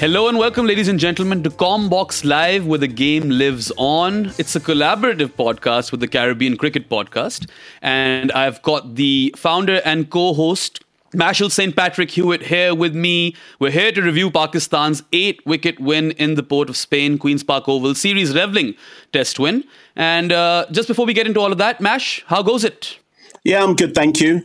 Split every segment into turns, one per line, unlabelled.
Hello and welcome, ladies and gentlemen, to Combox Live, where the game lives on. It's a collaborative podcast with the Caribbean Cricket Podcast. And I've got the founder and co-host, Mashal St. Patrick Hewitt, here with me. We're here to review Pakistan's 8-wicket win in the Port of Spain, Queen's Park Oval, series levelling test win. And just before we get into all of that, Mash, how goes it?
Yeah, I'm good, thank you.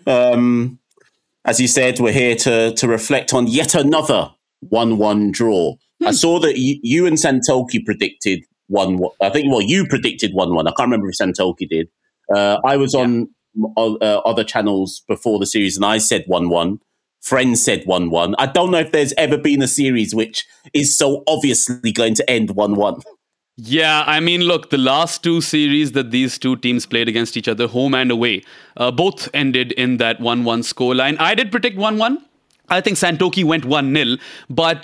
As you said, we're here to reflect on yet another 1-1 draw. I saw that you and Santoki predicted 1-1. I think, you predicted 1-1. I can't remember if Santoki did. I was on other channels before the series and I said 1-1. Friends said 1-1. I don't know if there's ever been a series which is so obviously going to end 1-1.
Yeah, I mean, look, the last two series that these two teams played against each other, home and away, both ended in that 1-1 scoreline. I did predict 1-1. I think Santoki went 1-0. But,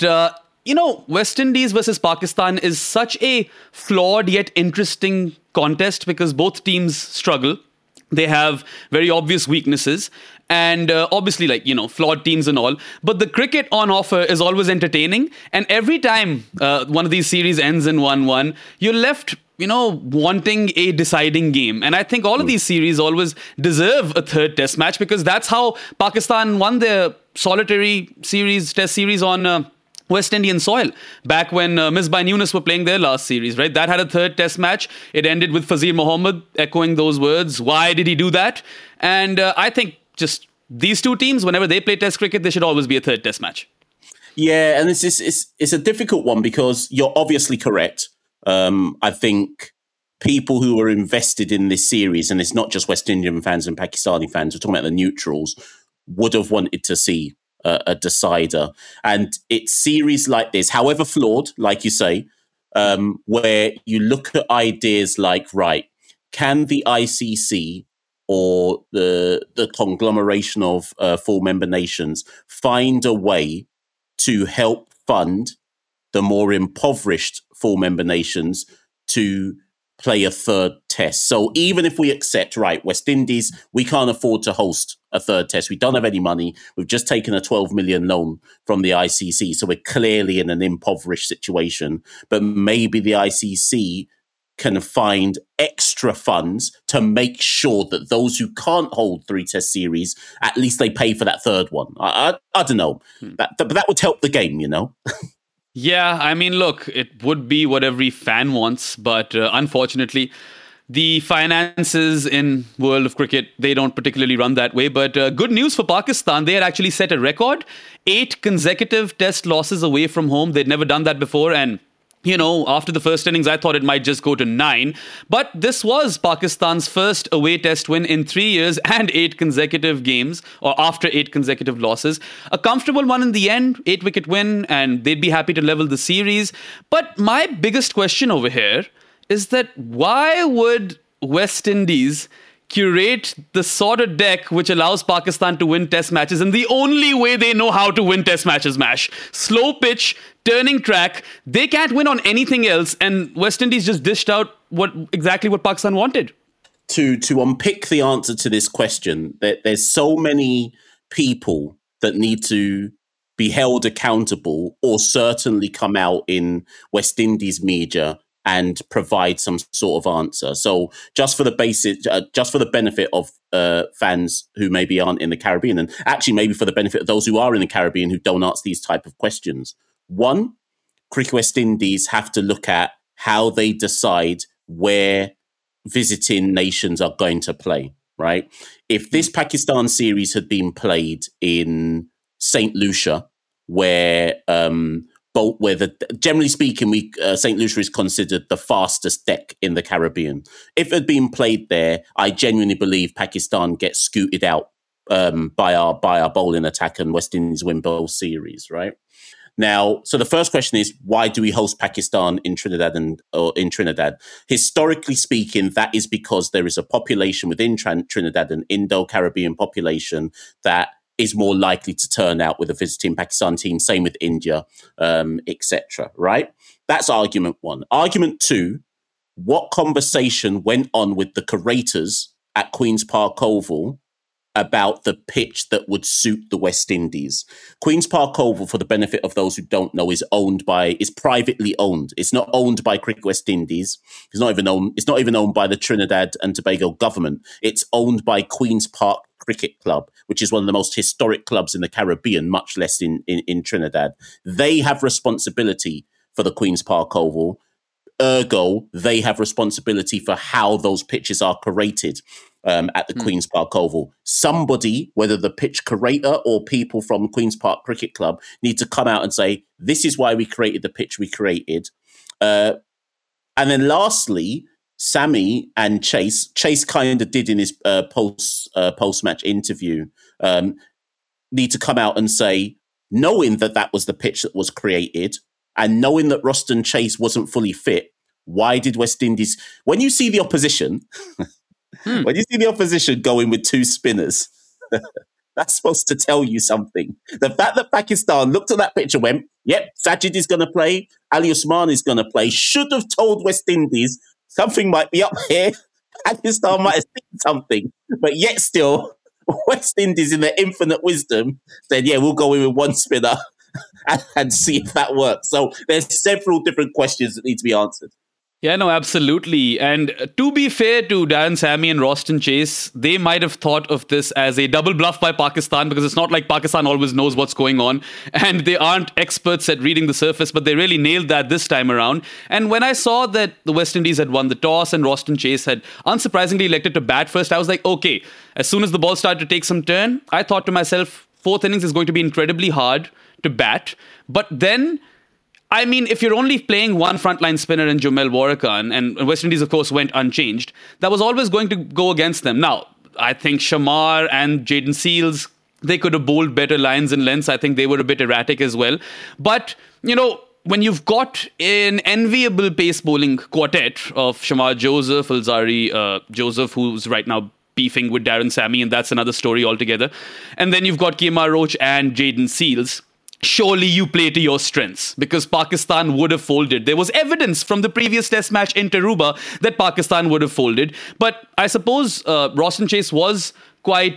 West Indies versus Pakistan is such a flawed yet interesting contest because both teams struggle. They have very obvious weaknesses and obviously, flawed teams and all. But the cricket on offer is always entertaining. And every time one of these series ends in 1-1, you're left wanting a deciding game. And I think all of these series always deserve a third test match because that's how Pakistan won their solitary test series on West Indian soil back when Misbah Yunus were playing their last series, right? That had a third test match. It ended with Fazil Mohammed echoing those words. Why did he do that? And I think just these two teams, whenever they play test cricket, there should always be a third test match.
Yeah, and it's a difficult one because you're obviously correct. I think people who are invested in this series, and it's not just West Indian fans and Pakistani fans, we're talking about the neutrals, would have wanted to see a decider. And it's series like this, however flawed, like you say, where you look at ideas like, right, can the ICC or the conglomeration of full member nations find a way to help fund the more impoverished full member nations to play a third test? So even if we accept, right, West Indies, we can't afford to host a third test. We don't have any money. We've just taken a 12 million loan from the ICC. So we're clearly in an impoverished situation. But maybe the ICC can find extra funds to make sure that those who can't hold 3 test series, at least they pay for that third one. I don't know. But that would help the game,
Yeah, I mean, look, it would be what every fan wants, but unfortunately, the finances in world of cricket, they don't particularly run that way. But good news for Pakistan, they had actually set a record, 8 consecutive test losses away from home. They'd never done that before, and after the first innings, I thought it might just go to 9. But this was Pakistan's first away test win in 3 years and 8 consecutive games, or after 8 consecutive losses. A comfortable one in the end, 8-wicket win, and they'd be happy to level the series. But my biggest question over here is that why would West Indies curate the sort of deck which allows Pakistan to win test matches in the only way they know how to win test matches, Mash? Slow pitch, turning track. They can't win on anything else, and West Indies just dished out exactly what Pakistan wanted.
To unpick the answer to this question, there's so many people that need to be held accountable or certainly come out in West Indies media and provide some sort of answer. So just for the benefit of fans who maybe aren't in the Caribbean, and actually maybe for the benefit of those who are in the Caribbean who don't ask these type of questions. One, Cricket West Indies have to look at how they decide where visiting nations are going to play, right? If this Pakistan series had been played in St. Lucia, where generally speaking, St. Lucia is considered the fastest deck in the Caribbean. If it had been played there, I genuinely believe Pakistan gets scooted out by our bowling attack and West Indies win both series, right? Now, so the first question is, why do we host Pakistan in Trinidad? Historically speaking, that is because there is a population within Trinidad, an Indo-Caribbean population that is more likely to turn out with a visiting Pakistan team, same with India, etc., right? That's argument one. Argument two, what conversation went on with the curators at Queen's Park Oval about the pitch that would suit the West Indies. Queen's Park Oval, for the benefit of those who don't know, is privately owned. It's not owned by Cricket West Indies. It's not even owned by the Trinidad and Tobago government. It's owned by Queen's Park Cricket Club, which is one of the most historic clubs in the Caribbean, much less in Trinidad. They have responsibility for the Queen's Park Oval. Ergo, they have responsibility for how those pitches are curated at the Queen's Park Oval. Somebody, whether the pitch curator or people from Queen's Park Cricket Club, need to come out and say, this is why we created the pitch we created. And then lastly, Sammy and Chase kind of did in his post-match interview, need to come out and say, knowing that was the pitch that was created, and knowing that Roston Chase wasn't fully fit, why did West Indies... When you see the opposition... When you see the opposition going with two spinners, that's supposed to tell you something. The fact that Pakistan looked at that pitch and went, yep, Sajid is going to play, Ali Usman is going to play, should have told West Indies something might be up here. Pakistan might have seen something. But yet still, West Indies, in their infinite wisdom, said, yeah, we'll go in with one spinner and see if that works. So there's several different questions that need to be answered.
Yeah, no, absolutely. And to be fair to Darren Sammy and Roston Chase, they might have thought of this as a double bluff by Pakistan, because it's not like Pakistan always knows what's going on, and they aren't experts at reading the surface, but they really nailed that this time around. And when I saw that the West Indies had won the toss and Roston Chase had unsurprisingly elected to bat first, I was like, okay, as soon as the ball started to take some turn, I thought to myself, fourth innings is going to be incredibly hard to bat. But then... I mean, if you're only playing one frontline spinner in Jumel Warrikan, and West Indies, of course, went unchanged, that was always going to go against them. Now, I think Shamar and Jayden Seales, they could have bowled better lines and lengths. I think they were a bit erratic as well. But, you know, when you've got an enviable pace bowling quartet of Shamar Joseph, Alzari Joseph, who's right now beefing with Darren Sammy, and that's another story altogether. And then you've got Kemar Roach and Jayden Seales. Surely you play to your strengths, because Pakistan would have folded. There was evidence from the previous test match in Tarouba that Pakistan would have folded. But I suppose Roston Chase was quite,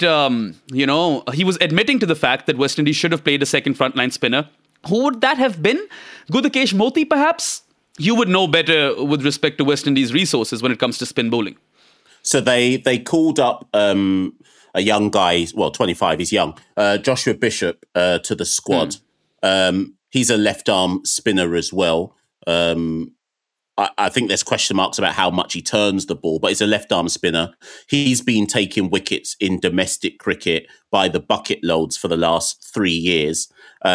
he was admitting to the fact that West Indies should have played a second frontline spinner. Who would that have been? Gudakesh Moti, perhaps? You would know better with respect to West Indies' resources when it comes to spin bowling.
So they called up a young guy, well, 25, he's young, Joshua Bishop, to the squad. He's a left-arm spinner as well. I think there's question marks about how much he turns the ball, but he's a left-arm spinner. He's been taking wickets in domestic cricket by the bucket loads for the last 3 years.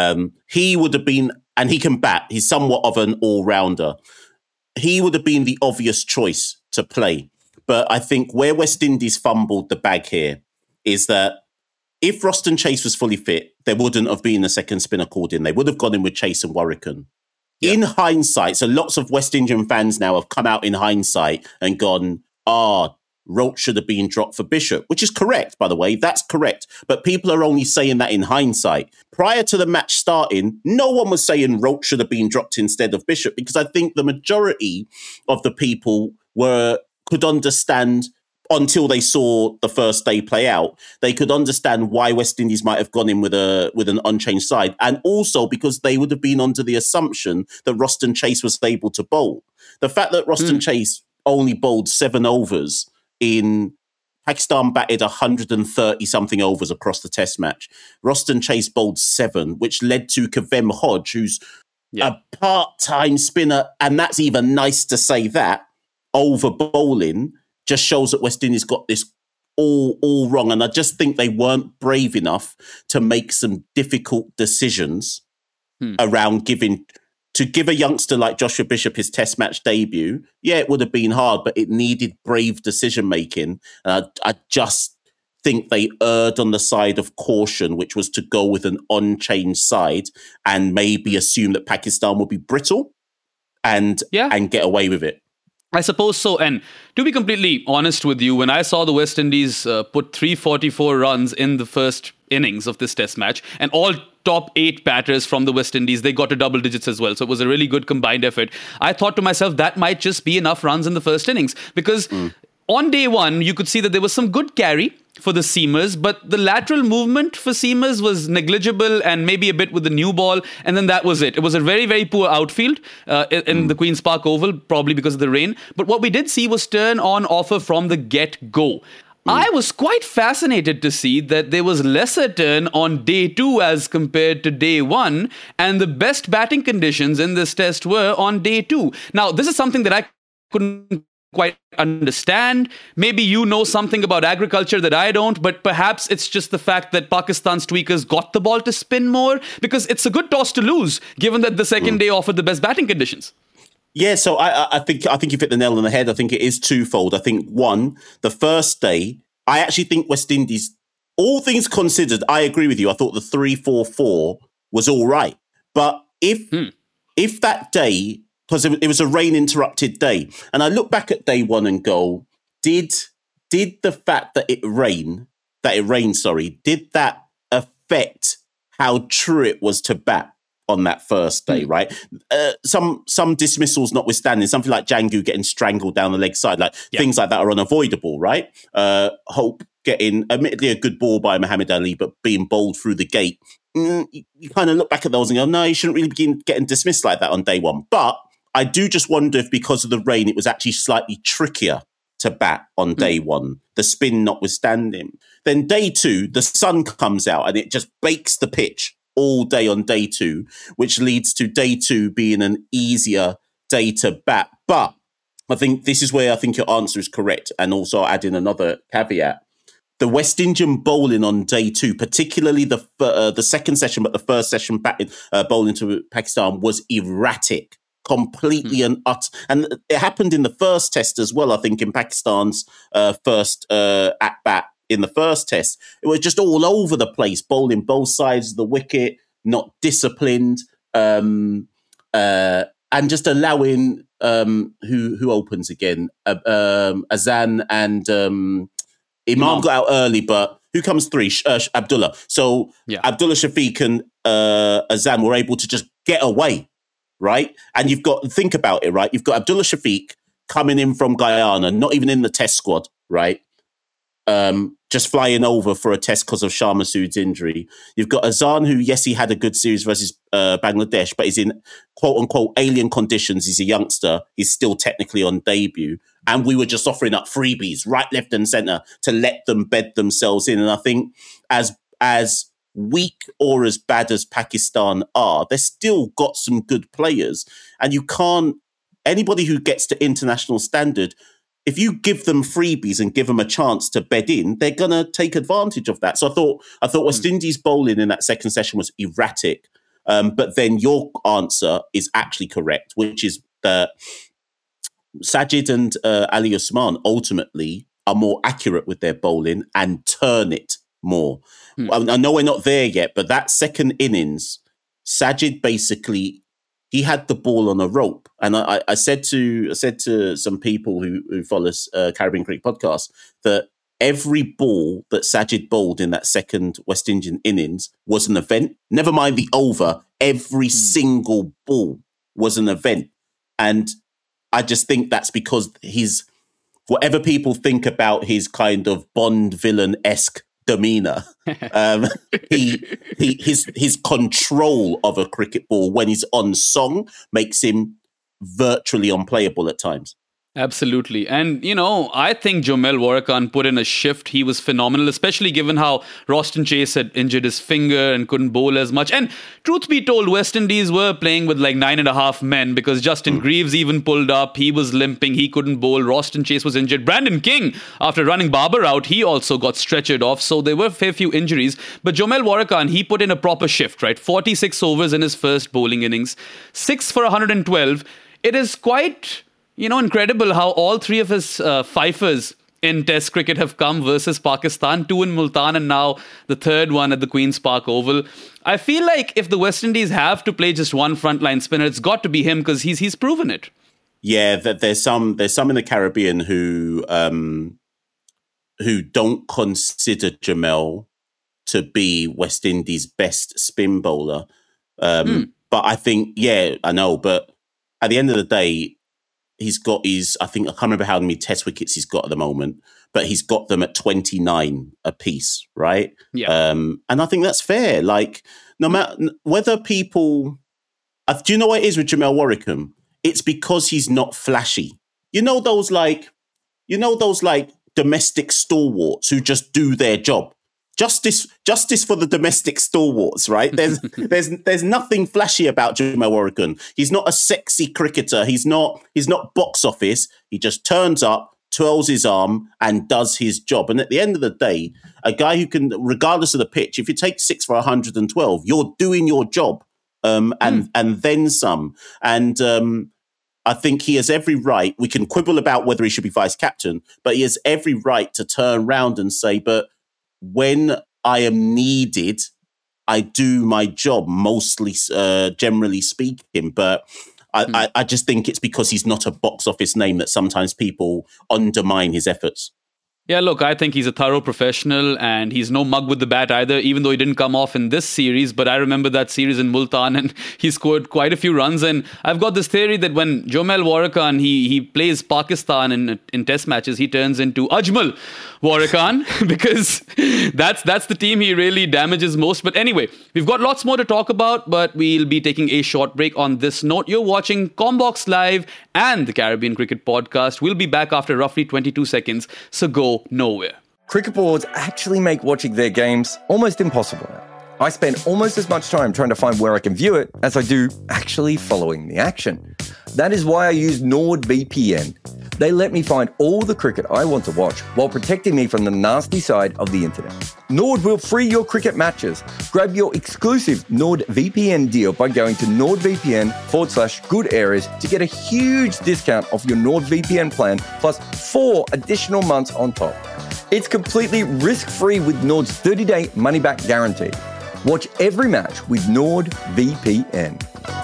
He would have been, and he can bat, he's somewhat of an all-rounder. He would have been the obvious choice to play. But I think where West Indies fumbled the bag here is that if Roston Chase was fully fit, there wouldn't have been a second spinner called in. They would have gone in with Chase and Warrikan. Yeah. In hindsight, so lots of West Indian fans now have come out in hindsight and gone, Roach should have been dropped for Bishop, which is correct, by the way. That's correct. But people are only saying that in hindsight. Prior to the match starting, no one was saying Roach should have been dropped instead of Bishop, because I think the majority of the people could understand, until they saw the first day play out, they could understand why West Indies might have gone in with an unchanged side. And also because they would have been under the assumption that Roston Chase was able to bowl. The fact that Roston Chase only bowled 7 overs in Pakistan batted 130-something overs across the test match. Roston Chase bowled 7, which led to Kavem Hodge, who's a part-time spinner, and that's even nice to say that, over bowling, just shows that West Indies got this all wrong. And I just think they weren't brave enough to make some difficult decisions around give a youngster like Joshua Bishop his test match debut. Yeah, it would have been hard, but it needed brave decision-making. I just think they erred on the side of caution, which was to go with an unchanged side and maybe assume that Pakistan would be brittle and get away with it.
I suppose so. And to be completely honest with you, when I saw the West Indies put 344 runs in the first innings of this test match, and all top 8 batters from the West Indies, they got to double digits as well. So it was a really good combined effort. I thought to myself, that might just be enough runs in the first innings, because on day one, you could see that there was some good carry for the seamers, but the lateral movement for seamers was negligible and maybe a bit with the new ball, and then that was it. It was a very, very poor outfield in the Queen's Park Oval, probably because of the rain. But what we did see was turn on offer from the get-go. I was quite fascinated to see that there was lesser turn on day two as compared to day one, and the best batting conditions in this test were on day two. Now, this is something that I couldn't quite understand. Maybe you know something about agriculture that I don't, but perhaps it's just the fact that Pakistan's tweakers got the ball to spin more, because it's a good toss to lose, given that the second day offered the best batting conditions.
Yeah, so I think you've hit the nail on the head. I think it is twofold. I think, one, the first day, I actually think West Indies, all things considered, I agree with you. I thought the 3-4-4 was all right. But if that day, because it was a rain-interrupted day, and I look back at day one and go, did the fact that it rained, did that affect how true it was to bat on that first day, right? Some dismissals notwithstanding, something like Jangu getting strangled down the leg side, things like that are unavoidable, right? Hope getting, admittedly, a good ball by Muhammad Ali, but being bowled through the gate. You kind of look back at those and go, no, you shouldn't really begin getting dismissed like that on day one. But I do just wonder if because of the rain, it was actually slightly trickier to bat on day one, the spin notwithstanding. Then day two, the sun comes out and it just bakes the pitch all day on day two, which leads to day two being an easier day to bat. But I think this is where I think your answer is correct. And also I'll add in another caveat. The West Indian bowling on day two, particularly the second session, but the first session bowling to Pakistan was erratic, completely and utter. And it happened in the first test as well, I think, in Pakistan's first at-bat. In the first test, it was just all over the place, bowling both sides of the wicket, not disciplined, and just allowing who opens again, Azan and Imam got out early, but who comes three? Abdullah. So Abdullah Shafiq and Azan were able to just get away, right? And you've got, think about it, right? You've got Abdullah Shafiq coming in from Guyana, not even in the test squad, right? Just flying over for a test because of Shah Massood's injury. You've got Azan, who, yes, he had a good series versus Bangladesh, but he's in quote-unquote alien conditions. He's a youngster. He's still technically on debut. And we were just offering up freebies, right, left and centre, to let them bed themselves in. And I think as weak or as bad as Pakistan are, they've still got some good players. And you can't, anybody who gets to international standard, if you give them freebies and give them a chance to bed in, they're going to take advantage of that. So I thought West Indies bowling in that second session was erratic. But then your answer is actually correct, which is that Sajid and Ali Usman ultimately are more accurate with their bowling and turn it more. I know we're not there yet, but that second innings, Sajid basically, he had the ball on a rope. And I said to some people who follow Caribbean Cricket podcast that every ball that Sajid bowled in that second West Indian innings was an event. Never mind the over, every single ball was an event. And I just think that's because whatever people think about his kind of Bond villain-esque demeanor, his control of a cricket ball when he's on song makes him virtually unplayable at times.
Absolutely. And, I think Jomel Warakhan put in a shift. He was phenomenal, especially given how Roston Chase had injured his finger and couldn't bowl as much. And truth be told, West Indies were playing with 9.5 men because Justin Greaves even pulled up. He was limping. He couldn't bowl. Roston Chase was injured. Brandon King, after running Babar out, he also got stretchered off. So there were a fair few injuries. But Jomel Warakhan, he put in a proper shift, right? 46 overs in his first bowling innings. 6 for 112. It is quite incredible how all three of his fifers in Test cricket have come versus Pakistan, 2 in Multan and now the third one at the Queen's Park Oval. I feel like if the West Indies have to play just one frontline spinner, it's got to be him because he's proven it.
Yeah, there's some in the Caribbean who don't consider Jomel to be West Indies' best spin bowler. But I think, I know, but at the end of the day, his, I think, I can't remember how many test wickets he's got at the moment, but he's got them at 29 apiece, right?
Yeah.
And I think that's fair. Like, no matter whether people, do you know what it is with Jamel Warricombe? It's because he's not flashy. You know those domestic stalwarts who just do their job. Justice for the domestic stalwarts, right? There's nothing flashy about Jamel Warricombe. He's not a sexy cricketer. He's not box office. He just turns up, twirls his arm, and does his job. And at the end of the day, a guy who can, regardless of the pitch, if you take 6 for 112, you're doing your job, and then some. And I think he has every right. We can quibble about whether he should be vice captain, but he has every right to turn around and say, but when I am needed, I do my job, mostly, generally speaking. But I just think it's because he's not a box office name that sometimes people undermine his efforts.
Yeah, look, I think he's a thorough professional and he's no mug with the bat either, even though he didn't come off in this series. But I remember that series in Multan and he scored quite a few runs. And I've got this theory that when Jamel Warricombe, he plays Pakistan in test matches, he turns into Ajmal Warricombe because that's the team he really damages most. But anyway, we've got lots more to talk about, but we'll be taking a short break on this note. You're watching Combox Live and the Caribbean Cricket Podcast. We'll be back after roughly 22 seconds, so go nowhere.
Cricket boards actually make watching their games almost impossible now. I spend almost as much time trying to find where I can view it as I do actually following the action. That is why I use NordVPN. They let me find all the cricket I want to watch while protecting me from the nasty side of the internet. Nord will free your cricket matches. Grab your exclusive NordVPN deal by going to nordvpn.com/good areas to get a huge discount off your NordVPN plan plus 4 additional months on top. It's completely risk-free with Nord's 30-day money-back guarantee. Watch every match with NordVPN.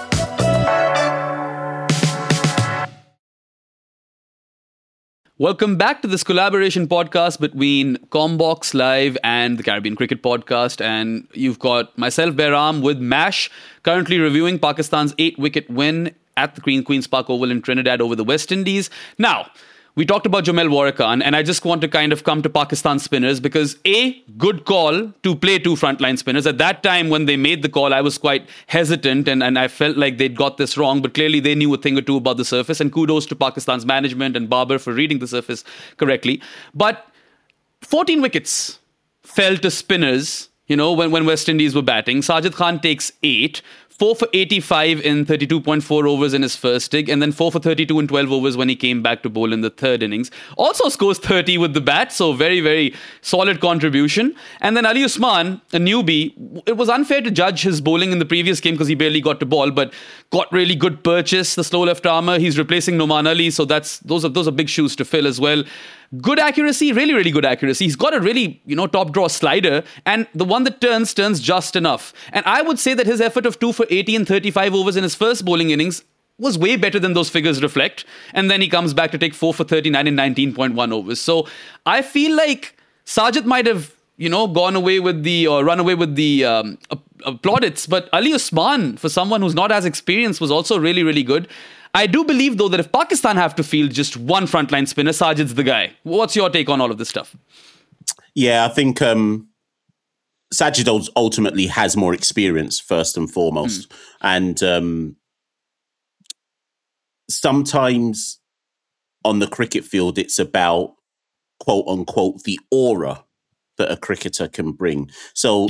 Welcome back to this collaboration podcast between Combox Live and the Caribbean Cricket Podcast. And you've got myself, Behram, with MASH, currently reviewing Pakistan's 8-wicket win at the Queen's Park Oval in Trinidad over the West Indies. Now, we talked about Jamel Warricombe, and I just want to kind of come to Pakistan spinners because good call to play 2 frontline spinners. At that time, when they made the call, I was quite hesitant and I felt like they'd got this wrong, but clearly they knew a thing or two about the surface, and kudos to Pakistan's management and Babar for reading the surface correctly. But 14 wickets fell to spinners, when West Indies were batting. Sajid Khan takes 8. 4 for 85 in 32.4 overs in his first dig, and then 4 for 32 in 12 overs when he came back to bowl in the third innings. Also scores 30 with the bat, so very, very solid contribution. And then Ali Usman, a newbie, it was unfair to judge his bowling in the previous game because he barely got to ball, but got really good purchase, the slow left armour. He's replacing Noman Ali, so those are big shoes to fill as well. Good accuracy, really, really good accuracy. He's got a really, top draw slider, and the one that turns just enough. And I would say that his effort of 2 for 80 and 35 overs in his first bowling innings was way better than those figures reflect. And then he comes back to take 4 for 39 in 19.1 overs. So I feel like Sajid might have, run away with the plaudits. But Ali Usman, for someone who's not as experienced, was also really, really good. I do believe, though, that if Pakistan have to field just one frontline spinner, Sajid's the guy. What's your take on all of this stuff?
Yeah, I think Sajid ultimately has more experience, first and foremost. And sometimes on the cricket field, it's about, quote unquote, the aura that a cricketer can bring. So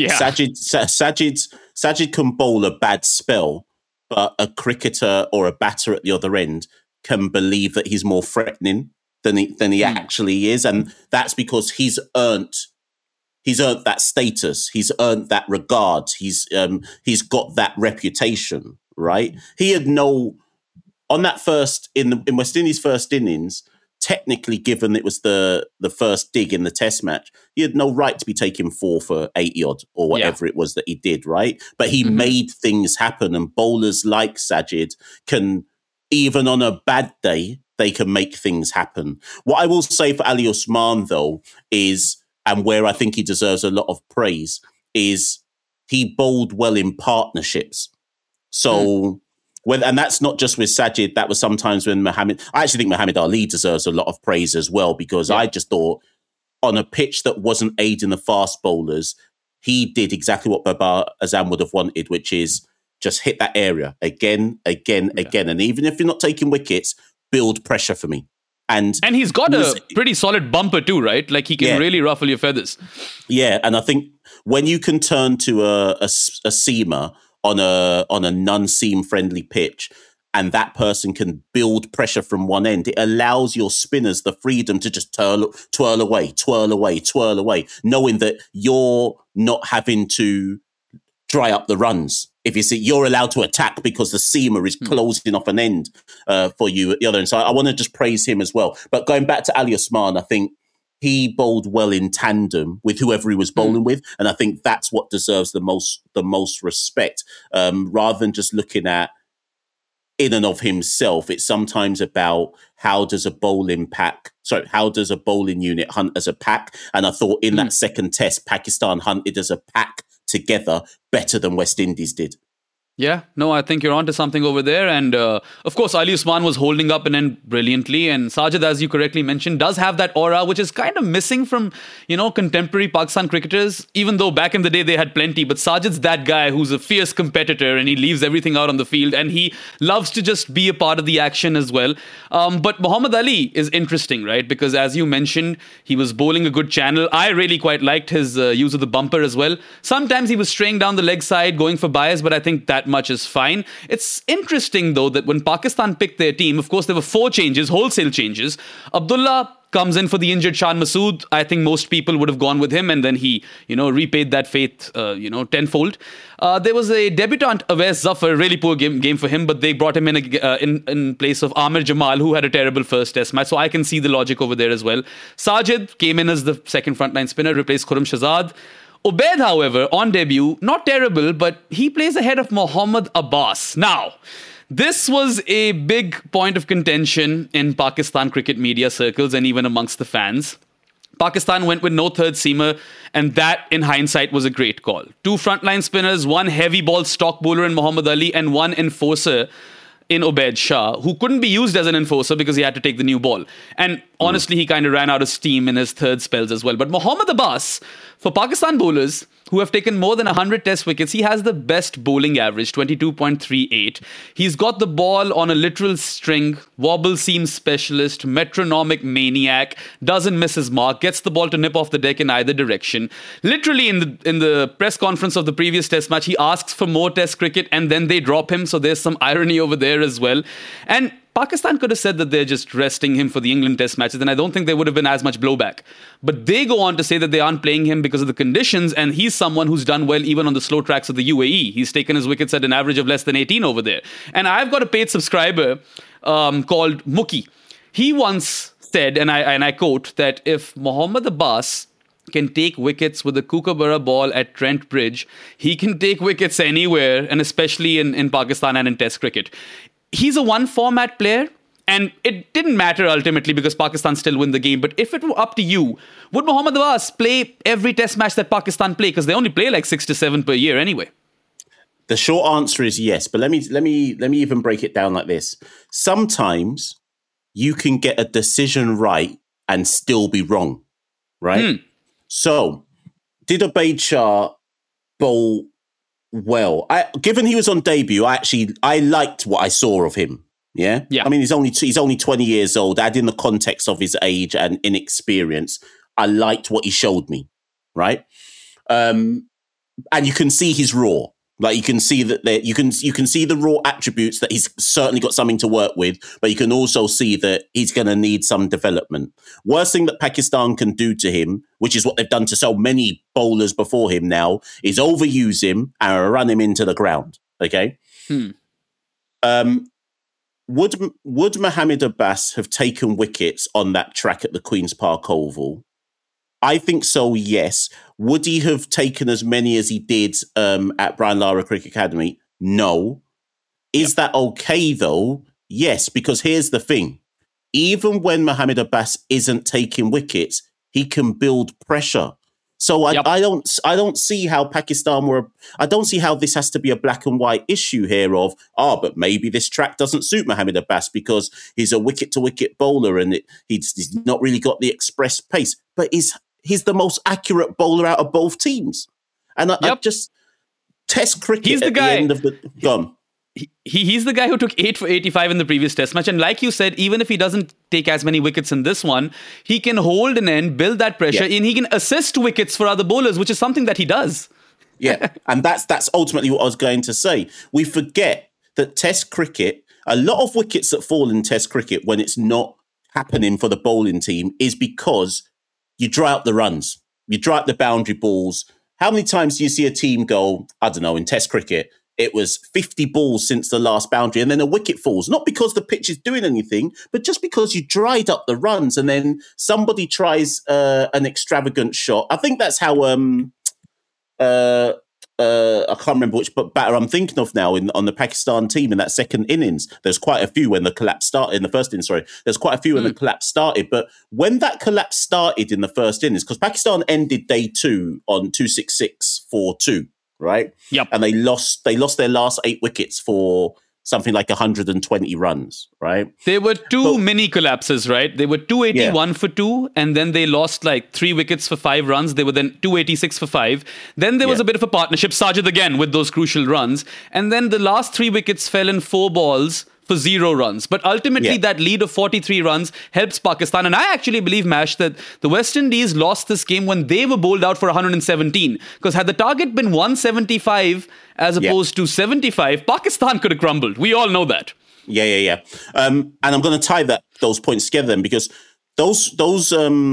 Sajid can bowl a bad spell, but a cricketer or a batter at the other end can believe that he's more threatening than he actually is. And that's because he's earned that status. He's earned that regard. He's got that reputation, right? He had on that in West Indies' first innings, technically, given it was the first dig in the test match, he had no right to be taking 4 for 80 odd or whatever it was that he did, right? But he made things happen, and bowlers like Sajid can, even on a bad day, they can make things happen. What I will say for Ali Usman, though, is, and where I think he deserves a lot of praise, is he bowled well in partnerships. So And that's not just with Sajid. That was sometimes when I actually think Muhammad Ali deserves a lot of praise as well, because I just thought on a pitch that wasn't aiding the fast bowlers, he did exactly what Babar Azam would have wanted, which is just hit that area again. And even if you're not taking wickets, build pressure for me. And
he's got a pretty solid bumper too, right? Like he can really ruffle your feathers.
Yeah, and I think when you can turn to a seamer on a non-seam friendly pitch, and that person can build pressure from one end, it allows your spinners the freedom to just twirl away, knowing that you're not having to dry up the runs. If you see, you're allowed to attack because the seamer is closing off an end for you at the other end. So I want to just praise him as well. But going back to Ali Osman, I think he bowled well in tandem with whoever he was bowling with, and I think that's what deserves the most respect. Rather than just looking at in and of himself, it's sometimes about how does a bowling unit hunt as a pack. And I thought in that second test, Pakistan hunted as a pack together better than West Indies did.
Yeah, no, I think you're onto something over there. And of course, Ali Usman was holding up an end brilliantly. And Sajid, as you correctly mentioned, does have that aura, which is kind of missing from, contemporary Pakistan cricketers, even though back in the day they had plenty. But Sajid's that guy who's a fierce competitor and he leaves everything out on the field and he loves to just be a part of the action as well. But Muhammad Ali is interesting, right? Because as you mentioned, he was bowling a good channel. I really quite liked his use of the bumper as well. Sometimes he was straying down the leg side, going for bias, but I think that much is fine. It's interesting though that when Pakistan picked their team, of course there were 4 changes, wholesale changes. Abdullah comes in for the injured Shan Masood. I think most people would have gone with him, and then he, repaid that faith, tenfold. There was a debutant, Awais Zafar, really poor game for him, but they brought him in place of Amir Jamal, who had a terrible first test match. So I can see the logic over there as well. Sajid came in as the second frontline spinner, replaced Khurram Shahzad. Ubaid, however, on debut, not terrible, but he plays ahead of Mohammad Abbas. Now, this was a big point of contention in Pakistan cricket media circles and even amongst the fans. Pakistan went with no third seamer, and that, in hindsight, was a great call. 2 frontline spinners, 1 heavy ball stock bowler in Mohammad Ali, and 1 enforcer in Ubaid Shah, who couldn't be used as an enforcer because he had to take the new ball. And honestly, he kind of ran out of steam in his third spells as well. But Mohammad Abbas, for Pakistan bowlers who have taken more than 100 test wickets, he has the best bowling average, 22.38. He's got the ball on a literal string, wobble seam specialist, metronomic maniac, doesn't miss his mark, gets the ball to nip off the deck in either direction. Literally in the press conference of the previous test match, he asks for more test cricket and then they drop him. So there's some irony over there as well. And Pakistan could have said that they're just resting him for the England test matches, and I don't think there would have been as much blowback. But they go on to say that they aren't playing him because of the conditions, and he's someone who's done well even on the slow tracks of the UAE. He's taken his wickets at an average of less than 18 over there. And I've got a paid subscriber called Mookie. He once said, and I quote, that if Mohammad Abbas can take wickets with a Kookaburra ball at Trent Bridge, he can take wickets anywhere, and especially in Pakistan and in Test cricket. He's a one-format player, and it didn't matter ultimately because Pakistan still win the game. But if it were up to you, would Mohammad Abbas play every test match that Pakistan play? Because they only play like 6 to 7 per year anyway.
The short answer is yes, but let me even break it down like this. Sometimes you can get a decision right and still be wrong, right? So, did Ubaid Shah bowl well? Given he was on debut, I liked what I saw of him. Yeah. I mean, he's only 20 years old. Add in the context of his age and inexperience, I liked what he showed me. Right. And you can see his raw. Like you can see that you can see the raw attributes that he's certainly got something to work with, but you can also see that he's going to need some development. Worst thing that Pakistan can do to him, which is what they've done to so many bowlers before him now, is overuse him and run him into the ground. Okay. Would Mohammad Abbas have taken wickets on that track at the Queen's Park Oval? I think so, yes. Would he have taken as many as he did at Brian Lara Cricket Academy? No. Is that okay, though? Yes, because here's the thing. Even when Mohammad Abbas isn't taking wickets, he can build pressure. So I don't see how I don't see how this has to be a black and white issue here of, but maybe this track doesn't suit Mohamed Abbas because he's a wicket to wicket bowler and he's not really got the express pace, but he's the most accurate bowler out of both teams. And I just Test cricket
he's the guy.
The end of the gun.
He's the guy who took 8 for 85 in the previous test match. And like you said, even if he doesn't take as many wickets in this one, he can hold an end, build that pressure, and he can assist wickets for other bowlers, which is something that he does.
Yeah, and that's ultimately what I was going to say. We forget that test cricket, a lot of wickets that fall in test cricket when it's not happening for the bowling team is because you dry up the runs. You dry up the boundary balls. How many times do you see a team go, I don't know, in test cricket, it was 50 balls since the last boundary and then a wicket falls. Not because the pitch is doing anything, but just because you dried up the runs and then somebody tries an extravagant shot. I think that's how I can't remember which batter I'm thinking of now on the Pakistan team in that second innings. There's quite a few when the collapse started in the first innings. Sorry, there's quite a few when the collapse started. But when that collapse started in the first innings, because Pakistan ended day 2 on 266 for 2. Right?
Yep.
And they lost their last 8 wickets for something like 120 runs, right?
There were two mini collapses, right? They were 281 for 2, and then they lost like 3 wickets for 5 runs. They were then 286 for 5. Then there was a bit of a partnership, Sajid again with those crucial runs. And then the last 3 wickets fell in 4 balls for 0 runs. But ultimately, that lead of 43 runs helps Pakistan. And I actually believe, Mash, that the West Indies lost this game when they were bowled out for 117. Because had the target been 175 as opposed to 75, Pakistan could have crumbled. We all know that.
Yeah. And I'm going to tie those points together then, because those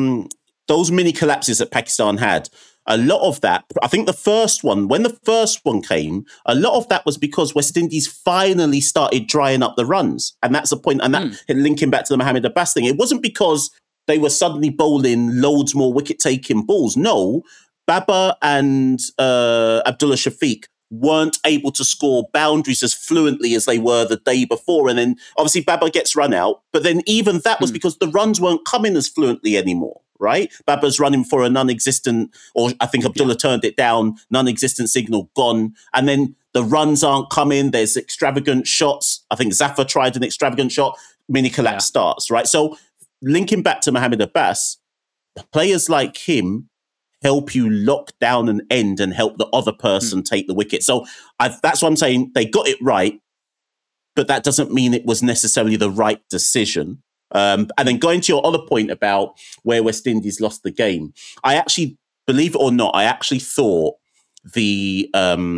mini collapses that Pakistan had, a lot of that, I think when the first one came, a lot of that was because West Indies finally started drying up the runs. And that's the point. And that linking back to the Mohamed Abbas thing, it wasn't because they were suddenly bowling loads more wicket-taking balls. No, Babar and Abdullah Shafiq weren't able to score boundaries as fluently as they were the day before. And then obviously Babar gets run out. But then even that was because the runs weren't coming as fluently anymore. Right? Babar's running for a non-existent, or I think Abdullah turned it down, non-existent signal gone. And then the runs aren't coming. There's extravagant shots. I think Zafar tried an extravagant shot. Mini collapse starts, right? So linking back to Mohamed Abbas, players like him help you lock down an end and help the other person take the wicket. So that's what I'm saying. They got it right, but that doesn't mean it was necessarily the right decision. And then going to your other point about where West Indies lost the game, I actually, believe it or not, I actually thought the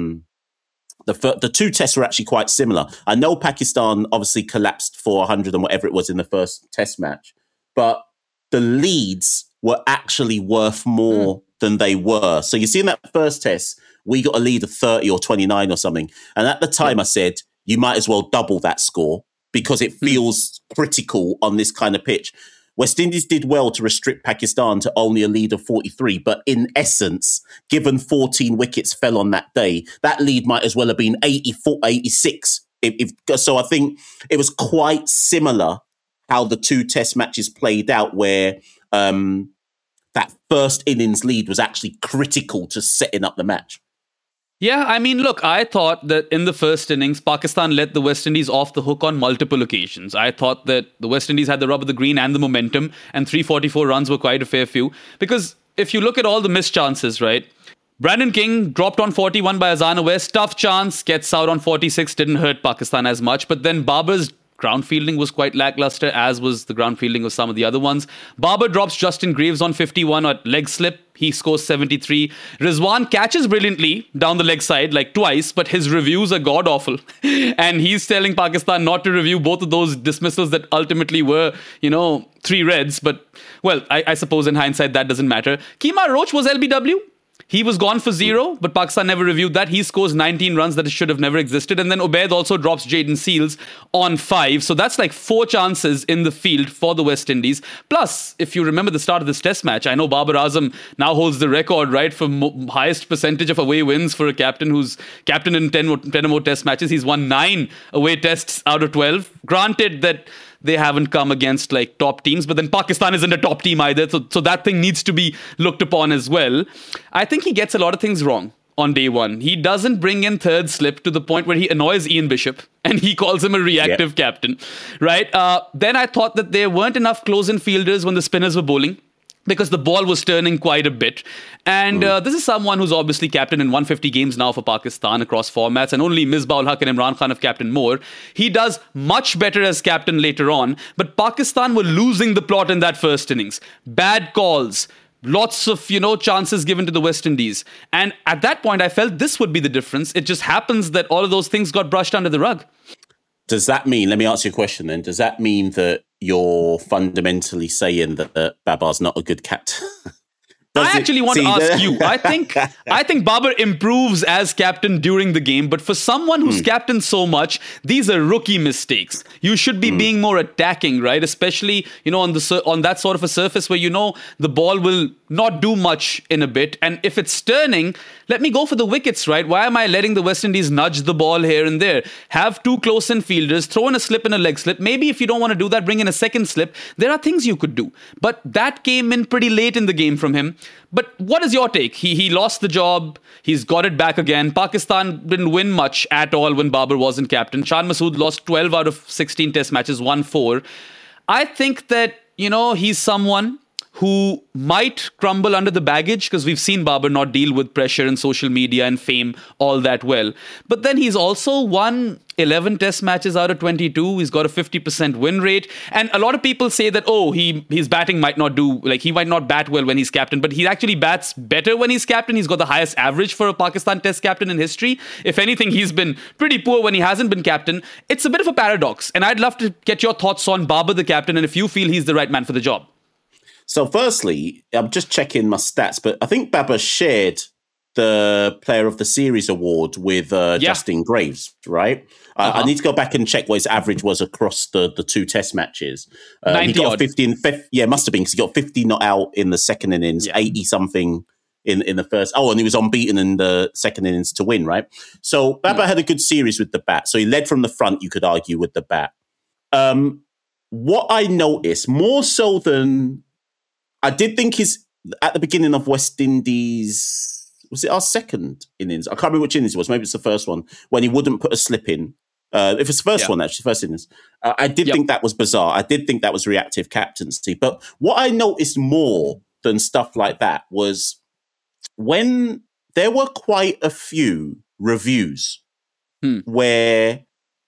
2 tests were actually quite similar. I know Pakistan obviously collapsed for 100 and whatever it was in the first test match, but the leads were actually worth more than they were. So you see in that first test, we got a lead of 30 or 29 or something. And at the time I said, you might as well double that score, because it feels critical on this kind of pitch. West Indies did well to restrict Pakistan to only a lead of 43, but in essence, given 14 wickets fell on that day, that lead might as well have been 84, 86. So I think it was quite similar how the 2 test matches played out, where that first innings lead was actually critical to setting up the match.
Yeah, I mean, look, I thought that in the first innings, Pakistan let the West Indies off the hook on multiple occasions. I thought that the West Indies had the rub of the green and the momentum, and 344 runs were quite a fair few. Because if you look at all the missed chances, right? Brandon King dropped on 41 by Azhar West. Tough chance, gets out on 46, didn't hurt Pakistan as much. But then Babar's ground fielding was quite lackluster, as was the ground fielding of some of the other ones. Babar drops Justin Greaves on 51 at leg slip. He scores 73. Rizwan catches brilliantly down the leg side, like twice, but his reviews are god-awful. And he's telling Pakistan not to review both of those dismissals that ultimately were, 3 reds. But, well, I suppose in hindsight that doesn't matter. Kemar Roach was LBW. He was gone for 0, but Pakistan never reviewed that. He scores 19 runs that should have never existed. And then Ubaid also drops Jayden Seales on 5. So that's like 4 chances in the field for the West Indies. Plus, if you remember the start of this test match, I know Babar Azam now holds the record, right, for highest percentage of away wins for a captain who's captain in 10 or more test matches. He's won 9 away tests out of 12. Granted that they haven't come against like top teams, but then Pakistan isn't a top team either. So that thing needs to be looked upon as well. I think he gets a lot of things wrong on day one. He doesn't bring in third slip to the point where he annoys Ian Bishop and he calls him a reactive captain, right? Then I thought that there weren't enough close-in fielders when the spinners were bowling, because the ball was turning quite a bit. And this is someone who's obviously captain in 150 games now for Pakistan across formats, and only Misbah ul Haq and Imran Khan have captained more. He does much better as captain later on, but Pakistan were losing the plot in that first innings. Bad calls, lots of, chances given to the West Indies. And at that point, I felt this would be the difference. It just happens that all of those things got brushed under the rug.
Does that mean, let me ask you a question then, does that mean that you're fundamentally saying that Babar's not a good captain?
I actually want to ask you. I think Babar improves as captain during the game, but for someone who's captained so much, these are rookie mistakes. You should be being more attacking, right? Especially, on that sort of a surface where the ball will not do much in a bit. And if it's turning, let me go for the wickets, right? Why am I letting the West Indies nudge the ball here and there? Have two close-in fielders, throw in a slip and a leg slip. Maybe if you don't want to do that, bring in a second slip. There are things you could do. But that came in pretty late in the game from him. But what is your take? He lost the job. He's got it back again. Pakistan didn't win much at all when Babar wasn't captain. Shan Masood lost 12 out of 16 test matches, won 4. I think that, he's someone who might crumble under the baggage, because we've seen Babar not deal with pressure and social media and fame all that well. But then he's also won 11 test matches out of 22. He's got a 50% win rate. And a lot of people say that, his batting might not he might not bat well when he's captain, but he actually bats better when he's captain. He's got the highest average for a Pakistan test captain in history. If anything, he's been pretty poor when he hasn't been captain. It's a bit of a paradox. And I'd love to get your thoughts on Babar the captain and if you feel he's the right man for the job.
So firstly, I'm just checking my stats, but I think Babar shared the Player of the Series award with Justin Graves, right? I need to go back and check what his average was across the two test matches.
90
he got
odd.
50 must have been, because he got 50 not out in the second innings, 80-something in the first. Oh, and he was unbeaten in the second innings to win, right? So Babar had a good series with the bat. So he led from the front, you could argue, with the bat. What I noticed, more so than... I did think at the beginning of West Indies, was it our second innings? I can't remember which innings it was. Maybe it's the first one, when he wouldn't put a slip in. If it's the first one, actually, first innings. I did think that was bizarre. I did think that was reactive captaincy. But what I noticed more than stuff like that was when there were quite a few reviews where